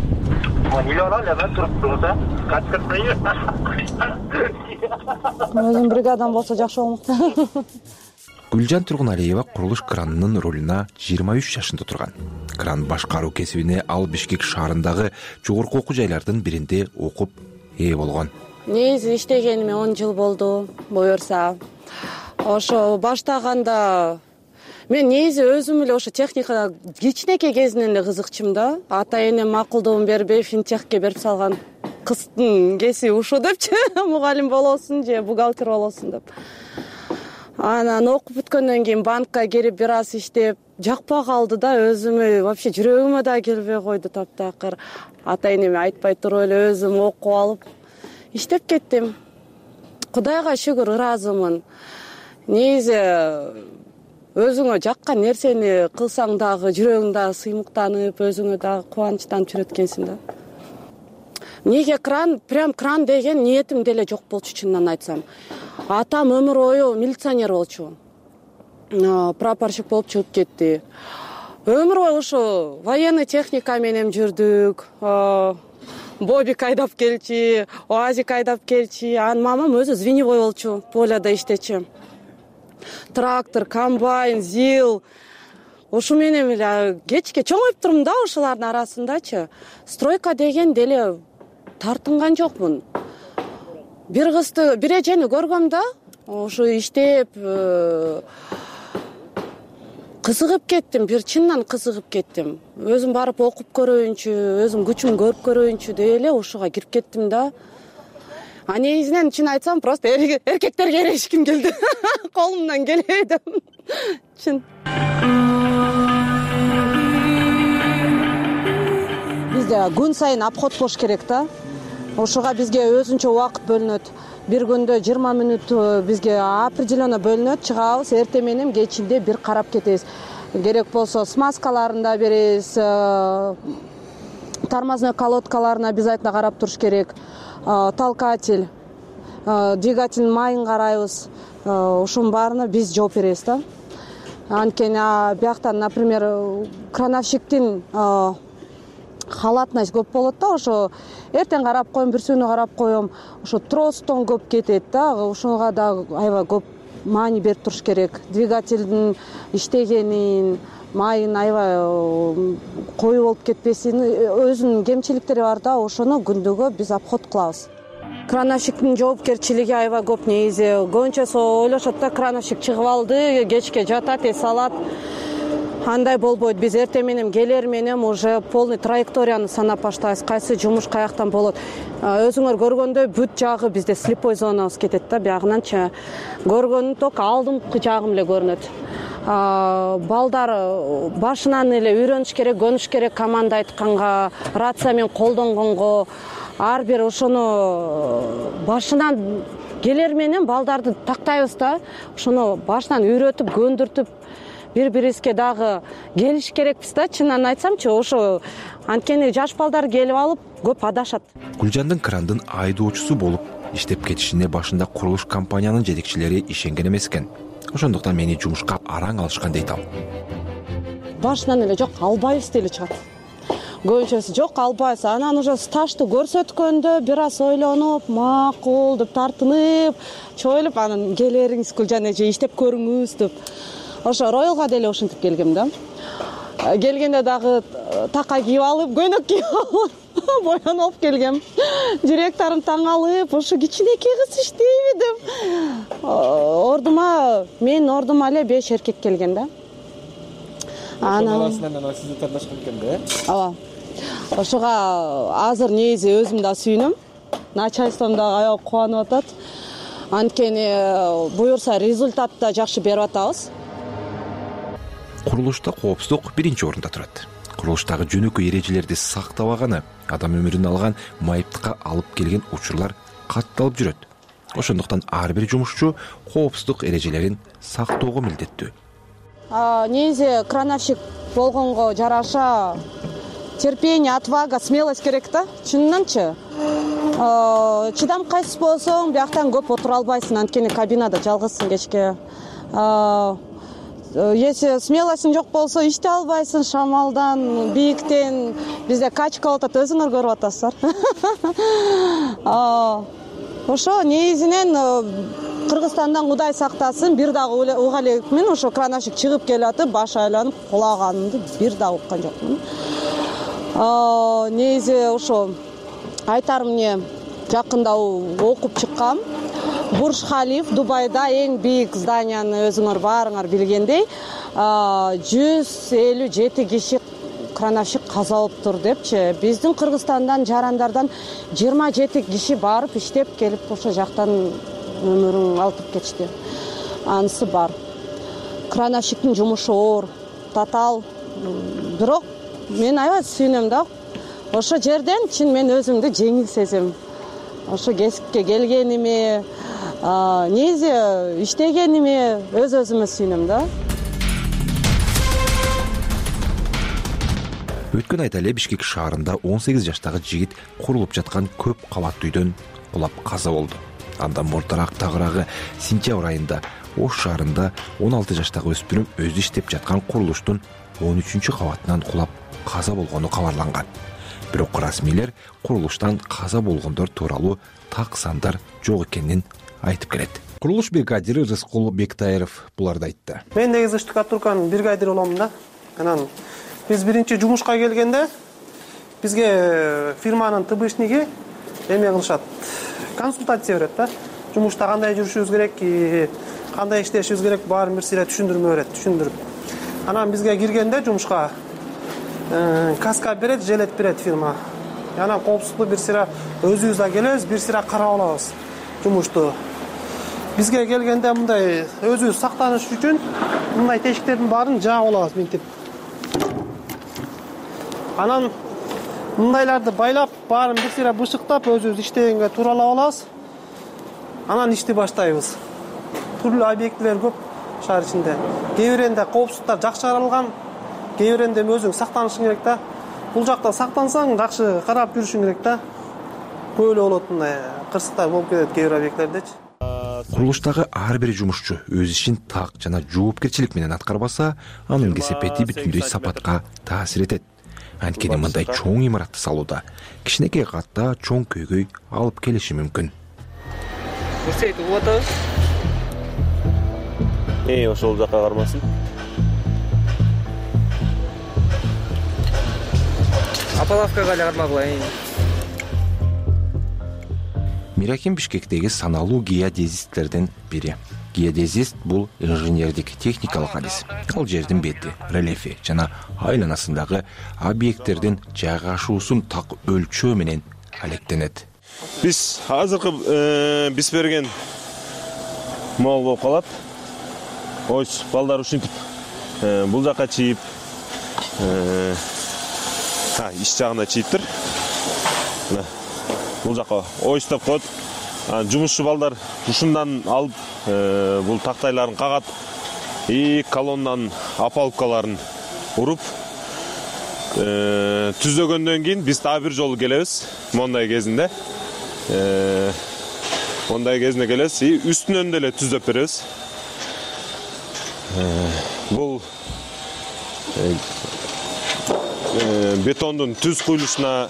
Өзүм бригадам болсо жакшы болмок. Гүлжан Тургуналиева курулуш кранынын ролуна 23 жашында турган. Кран башкаруу кесибине ал Бишкек шаарындагы жогорку окуу жайлардын биринде окуп ээ болгон. Негизи иштегениме 10 жыл болду, буюрса. Ошо баштаганда мен негизи өзүм эле ошо техникага кичинекей кезинен эле кызыкчумун да. Ата энем макулдугун бербей финтехке берип салган. Кыздын кесиби ушу депчи, мугалим болосуң же бухгалтер болосуң деп. Анан окуп бүткөндөн кийин банкка кирип бир аз иштеп, жакпай калды да, өзүмө вообще жүрөгүмө да келбей койду таптакыр. Ата энеме айтпай туруп эле өзүм окуп алып иштеп кеттим. Кудайга шүгүр, ыраазымын. Негизи өзүңө жаккан нерсени кылсаң дагы жүрөгүң дагы сыймыктанып, өзүңө дагы кубанычтанып жүрөт экенсиң да. Неге кран деген ниетим деле жок болчу, чынынан айтсам. Атам өмүр бою милиционер болчу. Прапорщик болуп чыгып кетти. Өмүр бою ушу военный техника менен жүрдүк. Бобик айдап келчи, УАЗик айдап келчи. Анын мамам өзү звеневой болчу, поляда иштечи. Трактор, комбайн, ЗИЛ. Ушу менен эле кечке чоңоюп турмун да ушулардын арасындачы. Стройка деген деле тартынган жокмун. Бир кызды, бир эжени көргөм да, ушу иштеп кызыгып кеттим, бир чыннан кызыгып кеттим. Өзүм барып окуп көрөйүнчү, өзүм күчүмдү көрүп көрөйүнчү деп эле ушуга кирип кеттим да. Негизинен чын айтсам, просто эркектерге эрешким келди. Колумдан келбейди. Чын. Бизде күн сайын обход болуш керек да. Ошуга бизге өзүнчө убакыт бөлүнөт. Бир күндө 20 мүнөт бизге определенно бөлүнөт. Чыгабыз, эртең менен кечинде бир карап кетебиз. Керек болсо смазкаларын да беребиз, тормозной колодкаларына обязательно карап туруш керек. Толкатель, двигатель майын карайбыз. Ушунун баарына биз жооп беребиз да. Анткени бияктан, например, крановщиктин халатность көп болот да, ошо эртең карап коем, бүрсүгүнө карап коем, ошо тростон көп кетет да, ошого да аябай көп маани берип туруш керек. Двигательдин иштегенин, майын аябай кою болуп кетпесин, өзүнүн кемчиликтери бар да, ошону күндүгө биз обход кылабыз. Крановщиктин жоопкерчилиги аябай көп негизи. Көбүнчөсү ойлошот да, крановщик чыгып алды, кечке жатат, эс алат. Андай болбойт. Биз эртең менен келер менен уже полный траекторияны санап баштайбыз. Кайсы жумуш каяктан болот. Өзүңөр көргөндөй бүт жагы бизде слепой зонабыз кетет да, биягынанчы. Көргөнүн только алдыңкы жагым эле көрүнөт. Балдар башынан эле үйрөнүш керек, көнүш керек команда айтканга, рация менен колдонгонго. Ар бир ошону башынан келер менен балдарды тактайбыз да, ошону башынан үйрөтүп, көндүртүп, бири-бирибизге дагы келиш керекпиз да, чынын айтсамчы, ошо анткени жаш балдар келип алып көп адашат. Гүлжандын крандын айдоочусу болуп иштеп кетишине башында курулуш компаниянын жетекчилери ишенген эмес экен. Ошондуктан мени жумушка араң алышкан дейт ал. Башынан эле жок, албайбыз деле чыгат. Көбүнчөсү жок, албайбыз. Анан уже стажды көрсөткөндө бир аз ойлонуп, макул деп тартынып, чойлуп, анан келериңиз Гүлжан эже иштеп көрүңүз деп. Ошо роялга деле ошентип келгем да. Келгенде дагы така кийип алып, көйнөк кийип алып, боянып алып келгем. Директорум таң алып, ошо кичинекей кыз иштейби деп. Менин ордума эле 5 эркек келген да. Анан арасынан сизди тандашкан экен да? Ооба. Ошого азыр негизи өзүм да сүйүнөм. Начальством да аябай кубанып атат. Анткени буюрса результат да жакшы берип атабыз. Курулушта коопсуздук биринчи орунда турат. курулуштагы жөнөкөй эрежелерди сактабаганы адам өмүрүн алган, майыптыкка алып келген учурлар катталып жүрөт. Ошондуктан ар бир жумушчу коопсуздук эрежелерин сактоого милдеттүү. Негизи крановщик болгонго жараша терпение, отвага, смелость керек да. Чынынанчы. Чыдамкайсыз болсоң, бияктан көп отура албайсың, анткени кабинада жалгызсың кечке. Если смелостьң жок болсо, иштей албайсың, шамалдан, бийиктен. Бизде качка болуп атат, өзүңөр көрүп атасыздар. Ошо негизинен Кыргызстандан Кудай сактасын, бир дагы уга элекмин, ошо крановщик чыгып келатып, башы айланып кулаганымды бир дагы уккан жокмун. Негизи ошо айтарым эмне, жакында окуп чыккам. Бурж Халиф, Дубайда эң бийик зданияны өзүңөр баарыңар билгендей, 157 киши крановщик каза болуптур депчи. Биздин Кыргызстандан жарандардан 27 киши барып иштеп келип ошо жактан өмүрүн алып кетишти. Анысы бар. Крановщиктин жумушу оор, татаал. Бирок мен аябай сүйүнөм да. Ошо жерден чын мен өзүмдү жеңил сезем. Ошо кесипке келгениме, негизи иштегениме өз-өзүмө сүйүнөм да. Өткөн айда эле Бишкек шаарында 18 жаштагы жигит курулуп жаткан көп кабаттуу үйдөн кулап каза болду. Андан мурдараак тагыраагы сентябрь айында Ош шаарында 16 жаштагы өспүрүм өзү иштеп жаткан курулуштун 13 кабатынан кулап каза болгону кабарланган. Бирок расмийлер курулуштан каза болгондор тууралуу так сандар жок экенин айтып келет. Курулуш бригадири Рыскул Бектаеров буларды айтты. Мен негизи штукатурканын бригадири боломун да. Анан биз биринчи жумушка келгенде бизге фирманын ТБшниги эме кылышат, консультация берет да. Жумушта кандай жүрүшүбүз керек, кандай иштешибиз керек, баарын бир сыйра түшүндүрмө берет, түшүндүрүп. Анан бизге киргенде жумушка каска берет, желет берет фирма. Анан коопсуздукту бир сыйра өзүбүз да келебиз, бир сыйра карап алабыз жумушту. Бизге келгенде мындай өзүбүз сактаныш үчүн мындай тешиктердин баарын жаап алабыз мынтип. Анан мындайларды байлап, баарын бир сыйра бышыктап, өзүбүз иштегенге тууралап алабыз. Анан ишти баштайбыз. Түрлүү объектилер көп шаар ичинде. Кээ биринде коопсуздуктар жакшы каралган, кээ биринде өзүң сактанышың керек да. Бул жакта сактансаң, жакшы карап жүрүшүң керек да. Көп эле болот мындай кырсыктар болуп кетет кээ бир объектилердечи. Курулуштагы ар бир жумушчу өз ишин так жана жоопкерчилик менен аткарбаса, анын кесепети бүтүндөй сапатка таасир этет. Анткени мындай чоң имаратты салууда кичинекей катта чоң көйгөй алып келиши мүмкүн. Көрсөйт угуп атабыз. Ошол жака кармасын. Апалавкага эле кармагыла. Мираким Бишкектеги саналуу геодезисттерден бири. Геодезист бул инженердик техникалык адис. Ал жердин бети, рельефи жана айланасындагы объекттердин жайгашуусун так өлчөө менен алектенет. Биз азыркы биз берген мол болуп калат. Ось балдар ушинтип бул жака чийип, иш жагына чийиптир. Бул жака ойстоп коет. Жумушчу балдар ушундан алып бул тактайларын кагат, колоннанын опалубкаларын уруп түзөгөндөн кийин биз дагы бир жолу келебиз. Мондай кезинде келебиз, үстүнөн деле түзөп беребиз. Бул бетондун түз куюлушуна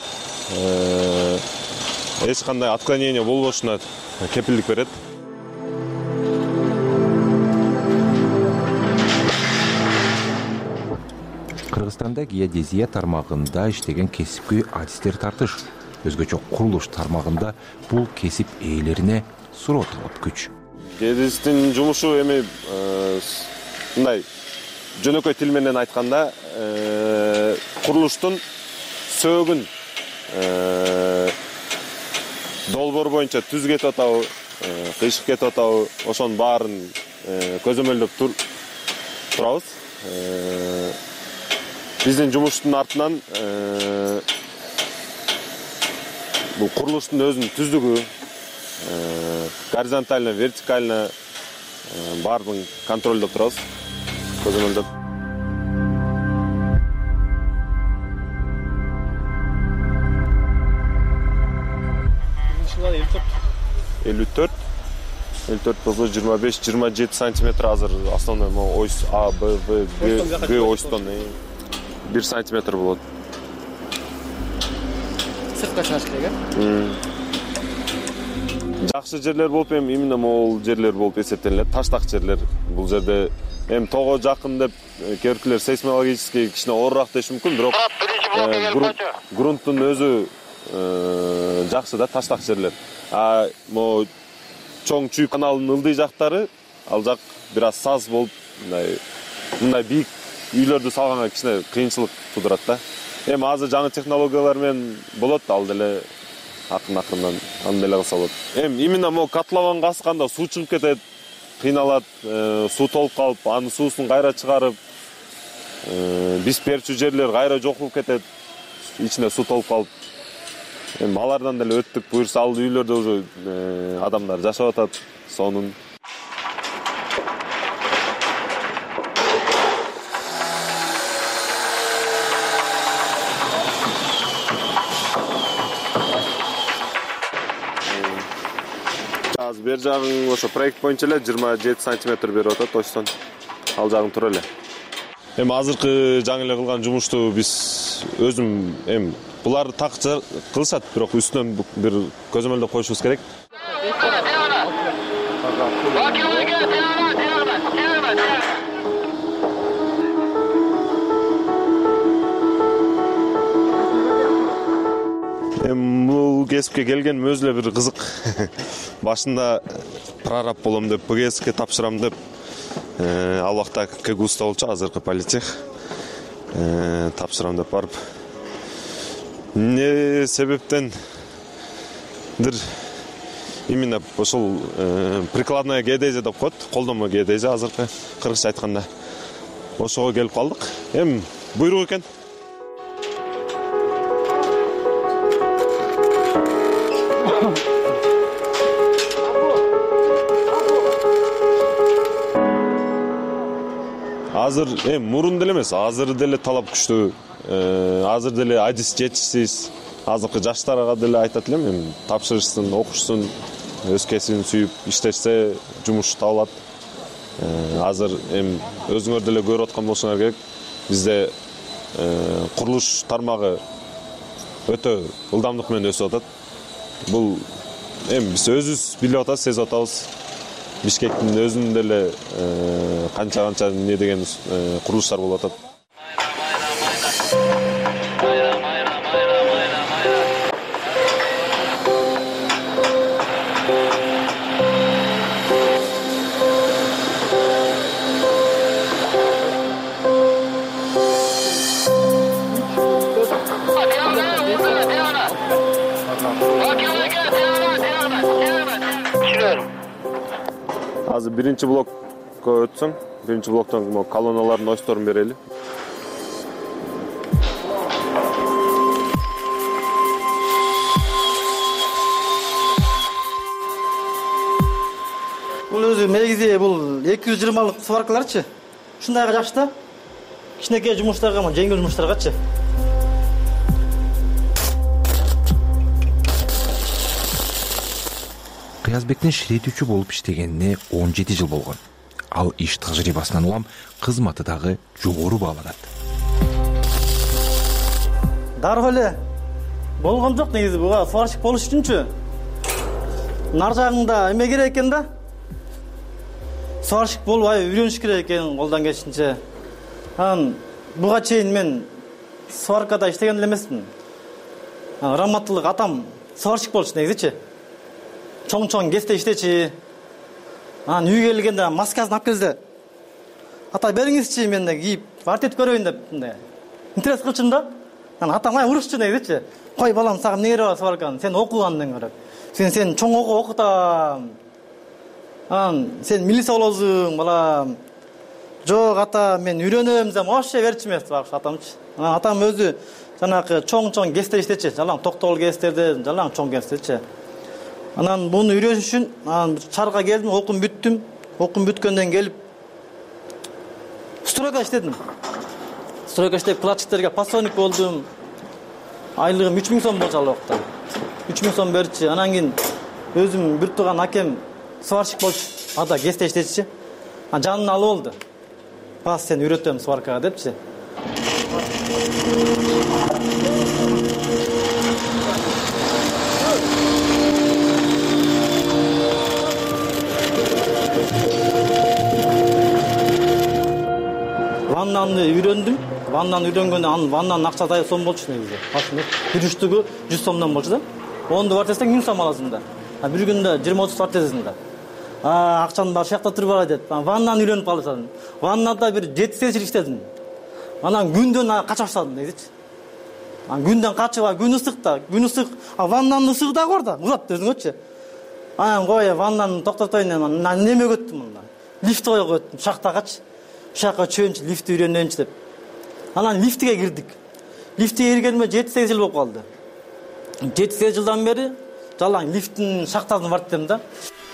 эч кандай отклонение болбошуна кепилдик берет. Кыргызстанда геодезия тармагында иштеген кесипкөй адистер тартыш. Өзгөчө курулуш тармагында бул кесип ээлерине суроо талап күч. Геодезисттин жумушу эми мындай жөнөкөй тил менен айтканда курулуштун сөөгүн долбоор боюнча түз кетип атабы, кыйшык кетип атабы, ошонун баарын көзөмөлдөп турабыз. биздин жумуштун артынан бул курулуштун өзүнүн түздүгү, горизонтально, вертикально баардыгын контролдоп турабыз, көзөмөлдөп. Элүү төрт болсо 25-27 сантиметр азыр основной ось А, Б, В, Г остон 1 сантиметр болот. Сыртка чыгыш керек, Жакшы жерлер болуп, именно могул жерлер болуп эсептелет. Таштак жерлер. Бул жерде того жакын деп кээ-биркилер сейсмологический кичине оорураак деш мүмкүн, бирок грунттун өзү жакшы да, таштак жерлер. А могу чоң чүй каналдын ылдый жактары, ал жак бир аз саз болуп, мындай бийик үйлөрдү салганга кичине кыйынчылык туудурат да. Азыр жаңы технологиялар менен болот, ал деле акырын-акырындан аны деле кылса болот. Именно могу котлованга асканда суу чыгып кетет, кыйналат, суу толуп калып, анын суусун кайра чыгарып, биз берчү жерлер кайра жок болуп кетет, ичине суу толуп калып. Алардан деле өттүк, буюрса ал үйлөрдө уже адамдар жашап атат, сонун. Азыр бер жагын ошо проект боюнча эле 27 сантиметр берип атат, точтон. Ал жагын тура эле. Азыркы жаңы эле кылган жумушту биз өзүм буларды так кылышат, бирок үстүнөн бир көзөмөлдөп коюшубуз керек. Бул кесипке келгеним өзү эле бир кызык. Башында прораб болом деп, ПГСке тапшырам деп, ал убакта КГУста болчу, азыркы политех. Тапшырам деп барып, эмне себептен именно ошол прикладная геодезия деп коет, колдонмо геодезия азыркы кыргызча айтканда. Ошого келип калдык. Буйрук экен. Азыр мурун деле эмес, азыр деле талап күчтүү. Азыр деле адис жетишсиз. Азыркы жаштарга деле айтат элем, тапшырышсын, окушсын, өз кесибин сүйүп иштешсе жумуш табылат. Азыр өзүңөр деле көрүп аткан болсоңор керек, бизде курулуш тармагы өтө ылдамдык менен өсүп атат. Бул биз өзүбүз билип атабыз, сезип атабыз. Бишкектин өзүнүн деле канча не деген курулуштар болуп атат. Азыр биринчи блокко өтсөң, биринчи блоктон колонналардын осторун берели. Бул өзү негизи бул 220-лык сваркаларчы. Ушундайга жакшы да. Кичинекей жумуштарга, жеңил жумуштаргачы. Кыязбектин ширетүүчү болуп иштегенине 17 жыл болгон. Ал иш тажрыйбасынан улам кызматы дагы жогору бааланат. Дароо эле болгон жок негизи, буга сварщик болуш үчүнчү. Нар жагында эме керек экен да. Сварщик болуп үйрөнүш керек экен колдон келишинче. Буга чейин мен сваркада иштеген эле эмесмин. Раматтылык атам сварщик болчу негизичи. Чоң кесте иштечи. Үйгө келгенде маскасын алып келсе, ата бериңизчи, мен да кийип вартет көрөйүн деп интерес кылчумун да. Атам урушчу негизичи. Кой балам, сага эмне керек сварканы? Сен окугандың көрөп. Сен чоң окутам. Сен милиция болосуң, балам. Жок ата, мен үйрөнөм десем, вообще берчү эмес атамчы. Атам өзү жанагы чоң гэстер иштечи, жалаң токтогул гэстерде, жалаң чоң гэстерчи. Анан буну үйрөнүш үчүн шаарга келдим, окуп бүттүм. Окуп бүткөндөн келип стройка иштедим. Стройка иштеп кладчиктерге подсобник болдум. Айлыгым 3000 сом болчу ал убакта. 3000 сом берчи. Анан кийин өзүм бир тууган акем сварщик болчу. Ада гэсте иштечи. Жанын алып болду. Бас сени үйрөтөм сваркага депчи. Ваннаны үйрөндүм. Ваннаны үйрөнгөндө анын ваннанын акчасы ай сом болчу негизи. Бир үчтүгү 100 сомдон болчу да. 10ду бар десең 1000 сом аласың да. Бир күндө 20-30 бар десең да. Акчанын баары шакта турбай деп. Ваннаны үйрөнүп калдым. Ваннада бир 7-8 жыл иштедим. Анан күндөн кача баштадым негизичи. Күндөн качып, күн ысык да, күн ысык. Ваннанын ысыгы да бар да, улап өзүңөчү. Анан кой ваннаны токтотоюн деп, неме өттүм мында. Лифт коюп өттүм, шахтагачы. Шакка чөөнчү лифт үйрөнөөнчү деп. Анан лифтиге кирдик. Лифтиге киргениме 7-8 жыл болуп калды. 7-8 жылдан бери жалаң лифттин шахтасын барып дем да.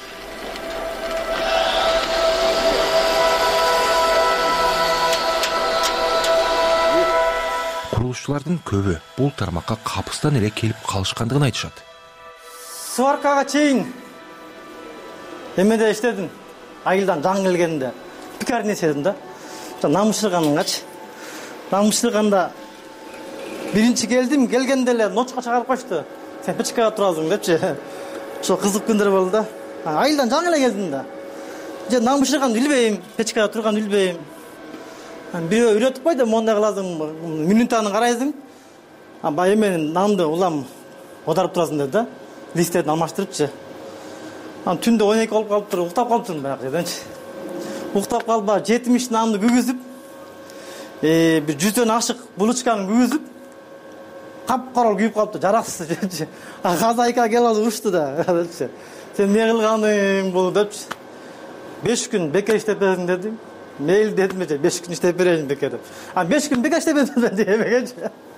Курулушчулардын көбү бул тармакка капыстан эле келип калышкандыгын айтышат. Сваркага чейин эмеде иштедим. Айылдан жаңы келгенде пекарня иштедим да. Намышырганыңгачы. Намышырганда биринчи келдим, келгенде эле ночка чыгарып коюшту. Сен печкага турасың депчи. Ошо кызык күндөр болду да. Айылдан жаңы эле келдим да. Же намышырганды билбейм, печкага турганды билбейм. Бирөө үйрөтүп койду, мондай кыласың, минутаны карайсың. Баягы менин намды улам одарып турасың деди да. Листтерди алмаштырыпчы. Түндө 12 болуп калыптыр, уктап калыптырмын баягы жерденчи. Уктап калба 70 намды күгүзүп, бир 100дөн ашык булочканы күгүзүп, капкарал күйүп калыптыр, жараксыз депчи. Хозяйка келип урушту да, депчи. Сен эмне кылганың бул депчи. 5 күн бекер иштеп бериң дедим. Мейл дедим, 5 күн иштеп берейин бекер деп. 5 күн бекер иштеп бердим дегенчи.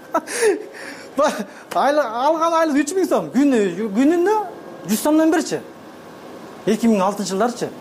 Алган айлык 3000 сом, күнүнө 100 сомдон берчи. 2006-жылдарчы.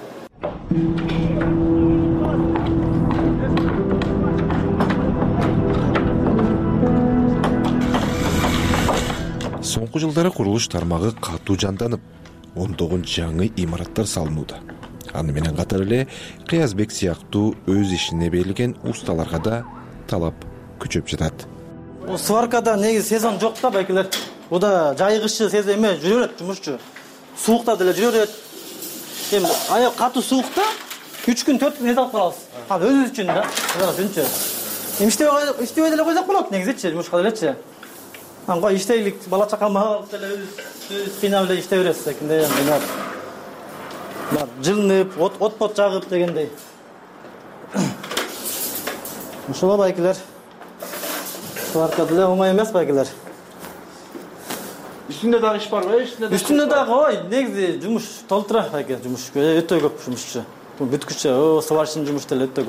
Соңку жылдары курулуш тармагы катуу жанданып, ондогон жаңы имараттар салынууда. Аны менен катар эле Кыязбек сыяктуу өз ишине берилген усталарга да талап күчөп жатат. Сваркада негизи сезон жок да байкелер. Буда жайгышы сезон эме жүрө берет жумушчу. Суукта деле жүрө берет. Эми аяк катуу суукта 3 күн 4 күн алып калабыз. Өзүбүз үчүн да. Өзүнчө. Эми иштебей деле койсок болот негизичи, жумушка делечи. Кой иштейлик, бала чакама деле өз кыйнап эле иштей бересиз экинде. Бар, жылынып, от жагып дегендей. Ошол байкелер. Сварка деле оңой эмес байкелер. Үстүндө дагы иш барбы? Үстүндө дагы ой, негизи жумуш толтура байке, жумуш өтө көп жумушчу. Бүткүчө, сварщин жумуш деле өтө көп.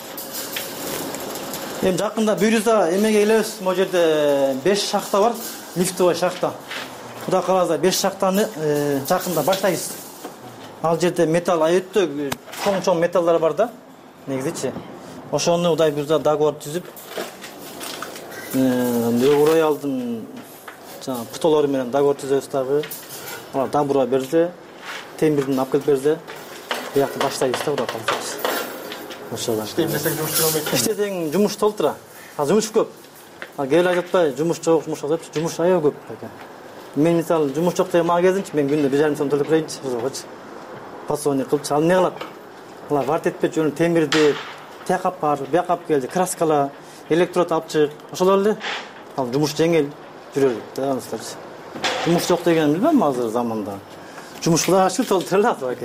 Эми жакында Бүйрүзда эмеге келебиз, могу жерде 5 шахта бар, лифтовый шахта. Кудай кааласа 5 шахтаны жакында баштайбыз. Ал жерде металл өтө чоң металлар бар да, негизичи. Ошону Кудай Бүйрүзда договор түзүп, Роялдын путолору менен договор түзөбүз дагы. Алар добро берди, темирдин алып келип берди. Биякты баштайбыз да, Кудай кааласа. Ошол. Иштесең жумуш толтура. Жумуш көп. Кел айтпай, жумуш жок, жумуш аябай көп. Мен мисалы жумуш жок деген мага келсинчи, мен күндө 1,5 сом төлөп берейинчи, ошогочу. Подсобник кылып, ал эмне кылат? Алар варт этпей жөн темирди, тияк бар, бияк алып келди, краскала, электрод алып чык. Ошолор эле. Ал жумуш жеңил жүрөр да, аныстарчы. Жумуш жок дегенди билбейм азыр заманда. Жумуш кылып ашып толтура алат байке.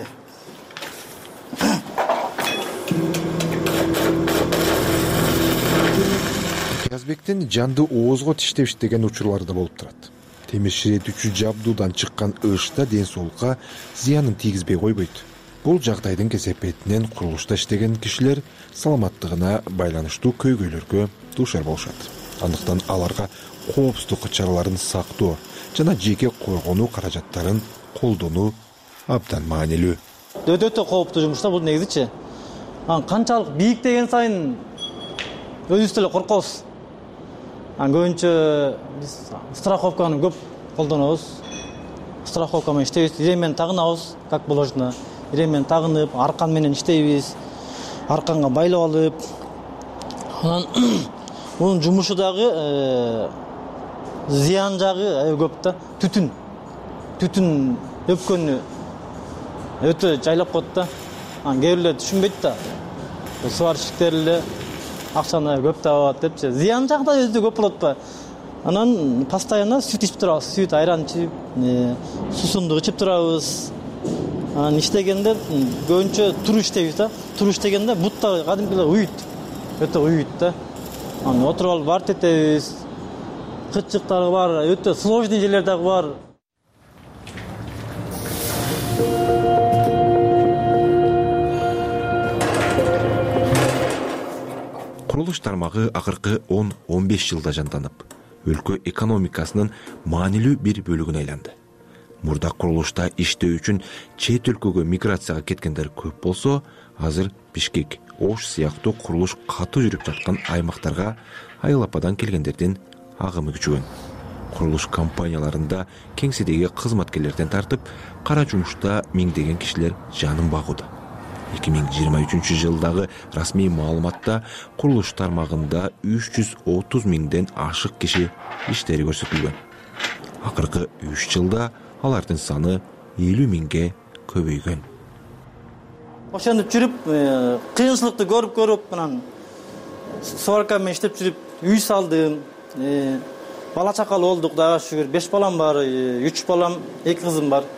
Кыязбектин жанды оозго тиштеп иштеген учурлары да болуп турат. Темир ширетүүчү жабдуудан чыккан ышта ден соолукка зыянын тийгизбей койбойт. бул жагдайдын кесепетинен курулушта иштеген кишилер саламаттыгына байланыштуу көйгөйлөргө дуушар болушат. Андыктан аларга коопсуздук чараларын сактоо жана жеке коргонуу каражаттарын колдонуу абдан маанилүү. Өтө кооптуу жумуш да бул негизичи. Канчалык бийиктеген сайын өзүбүз деле коркобуз. Көбүнчө биз страховканы көп колдонобуз. Страховка менен иштейбиз, иремени тагынабыз, как положено. Иремени тагынып, аркан менен иштейбиз. Арканга байлап алып, анан бунун жумушу дагы зыян жагы аябай көп да. Түтүн өпкөнү өтө жайлап коет да. Кээ бирлер түшүнбөйт да. Сварщиктер эле акчаны көп табат депчи. Зыян жагы да өзү көп болот да. Анан постоянно сүт ичип турабыз, сүт, айран ичип, суусундук ичип турабыз. Анан иштегенде көбүнчө туруп иштейбиз да. Туруп иштегенде бутта кадимки эле уйут. Өтө уйут да. Анан отуруп алып бар тетебиз. Кытчыктары бар, өтө сложный жерлер дагы бар. Курулуш тармагы акыркы 10-15 жылда жанданып, өлкө экономикасынын маанилүү бир бөлүгүнө айланды. Мурда курулушта иштөө үчүн чет өлкөгө миграцияга кеткендер көп болсо, азыр Бишкек, Ош сыяктуу курулуш катуу жүрүп жаткан аймактарга айыл ападан келгендердин агымы күчөгөн. Курулуш компанияларында кеңседеги кызматкерлерден тартып, кара жумушта миңдеген кишилер жанын багууда. 2023 жылдагы расмий маалыматта курулуш тармагында 330 миңден ашык киши иштери көрсөтүлгөн. Акыркы 3 жылда алардын саны 50 миңге көбөйгөн. Ошентип жүрүп, кыйынчылыкты көрүп, анан сварка менен иштеп жүрүп, үй салдым. Бала чакалы болдук, дагы шүгүр. 5 балам бар, 3 балам, 2 кызым бар.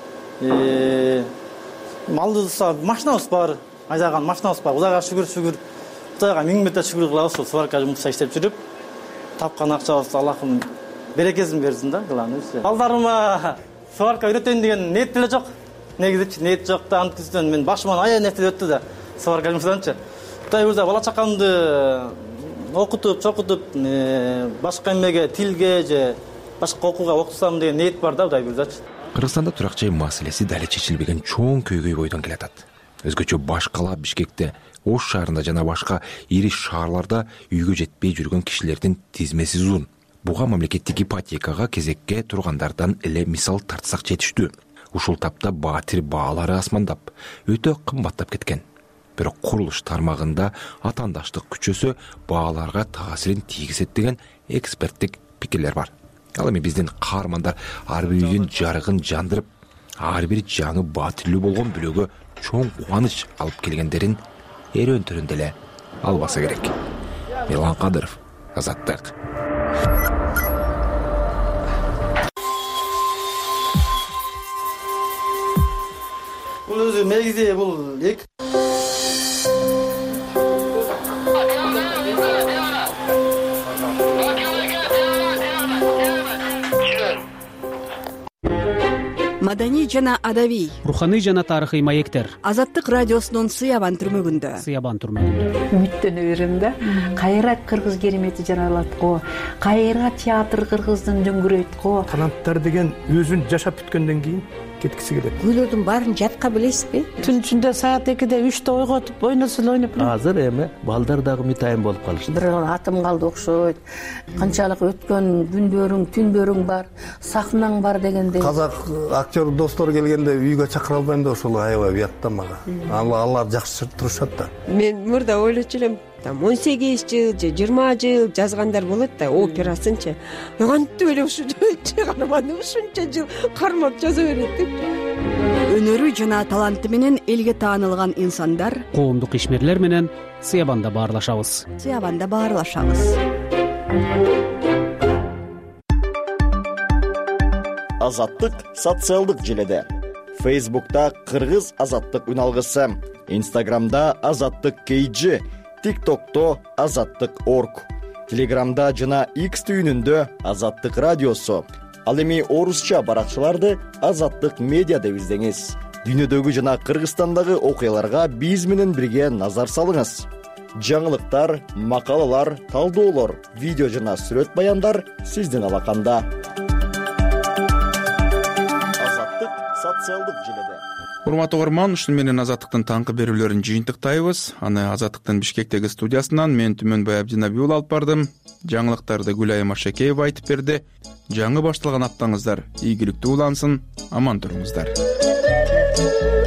Малды машинабыз бар, айдаган машинабыз бар. Кудайга шүгүр. Кудайга миң мете шүгүр кылабыз, сол сварка жумушта иштеп жүрүп, тапкан акчабызды Аллахым берекесин берсин да, кылабыз. Балдарыма сварка үйрөтөйүн деген ниет деле жок. Негизи ниет жок да, антисден мен башыман аябай нерсе өттү да, сварка жумушунчу. Кудай буюрса бала чакамды окутуп, башка эмеге, тилге же башка окууга окутсам деген ниет бар да, Кудай буюрсачы. Кыргызстанда турак жай маселеси дале чечилбеген чоң көйгөй бойдон келатат. Өзгөчө баш кала Бишкекте, Ош шаарында жана башка ири шаарларда үйгө жетпей жүргөн кишилердин тизмеси узун. Буга мамлекеттик ипотекага кезекке тургандардан эле мисал тартсак жетиштүү. Ушул тапта баатир баалары асмандап, өтө кымбаттап кеткен. Бирок курулуш тармагында атаандаштык күчөсө бааларга таасирин тийгизет деген эксперттик пикирлер бар. Ал эми биздин каармандар ар бир үйдүн жарыгын жандырып, ар бир жаңы баатирлүү болгон бүлөгө чоң кубаныч алып келгендерин эрөөнтөрүндө эле албаса керек. Милан Кадыров, Азаттык. Бул өзү негизи бул маданий жана адабий, руханий жана тарыхый маектер. Азаттык радиосунун Сыябан түрмөгүндө. Үмүттөнө берем да. Кайра кыргыз керемети жаралат го. Кайра театр кыргыздын дөңгүрөйт го. Таланттар деген өзүн жашап бүткөндөн кийин кеткиси келет. Күйлөрдүн баарын жатка билесизби? Түн ичинде саат 2-де 3-те ойготуп, ойносо эле ойноп. Азыр эми балдар дагы митайын болуп калышты. Бир атым калды окшойт. Канчалык өткөн күндөрүң, түндөрүң бар, сахнаң бар дегенде. Казак актер достор келгенде үйгө чакыра албайм да, ошол аябай уят да мага. Алар жакшы турушат да. Мен мурда ойлочу элем, 18 жыл же 20 жыл жазгандар болот да, операсынчы. Кантип эле ушу чыгарманы ушунча жыл кармап жаза берет деп. Өнөрү жана таланты менен элге таанылган инсандар, коомдук ишмерлер менен Сыябанда баарлашабыз. Азаттык социалдык желеде. Facebook'ta Кыргыз Азаттык үналгысы, Instagram'da Азаттык KG, TikTok'ta Азаттык.org, Telegram'da жана X түйүнүндө Азаттык радиосу. Ал эми орусча баракчаларды Азаттык медиа деп издеңиз. дүйнөдөгү жана Кыргызстандагы окуяларга биз менен бирге назар салыңыз. Жаңылыктар, макалалар, талдоолор, видео жана сүрөт баяндар сиздин алаканда. Азаттык социалдык желеде. Урматтуу угарман, ушуну менен Азаттыктын таңкы берүүлөрүн жыйынтыктайбыз. Аны Азаттыктын Бишкектеги студиясынан мен Түмөнбай Абдинабиул алып бардым. Жаңылыктарды Гүлайым Ашакеева айтып берди. Жаңы башталган аптаңыздар ийгиликтүү улансын, аман туруңуздар.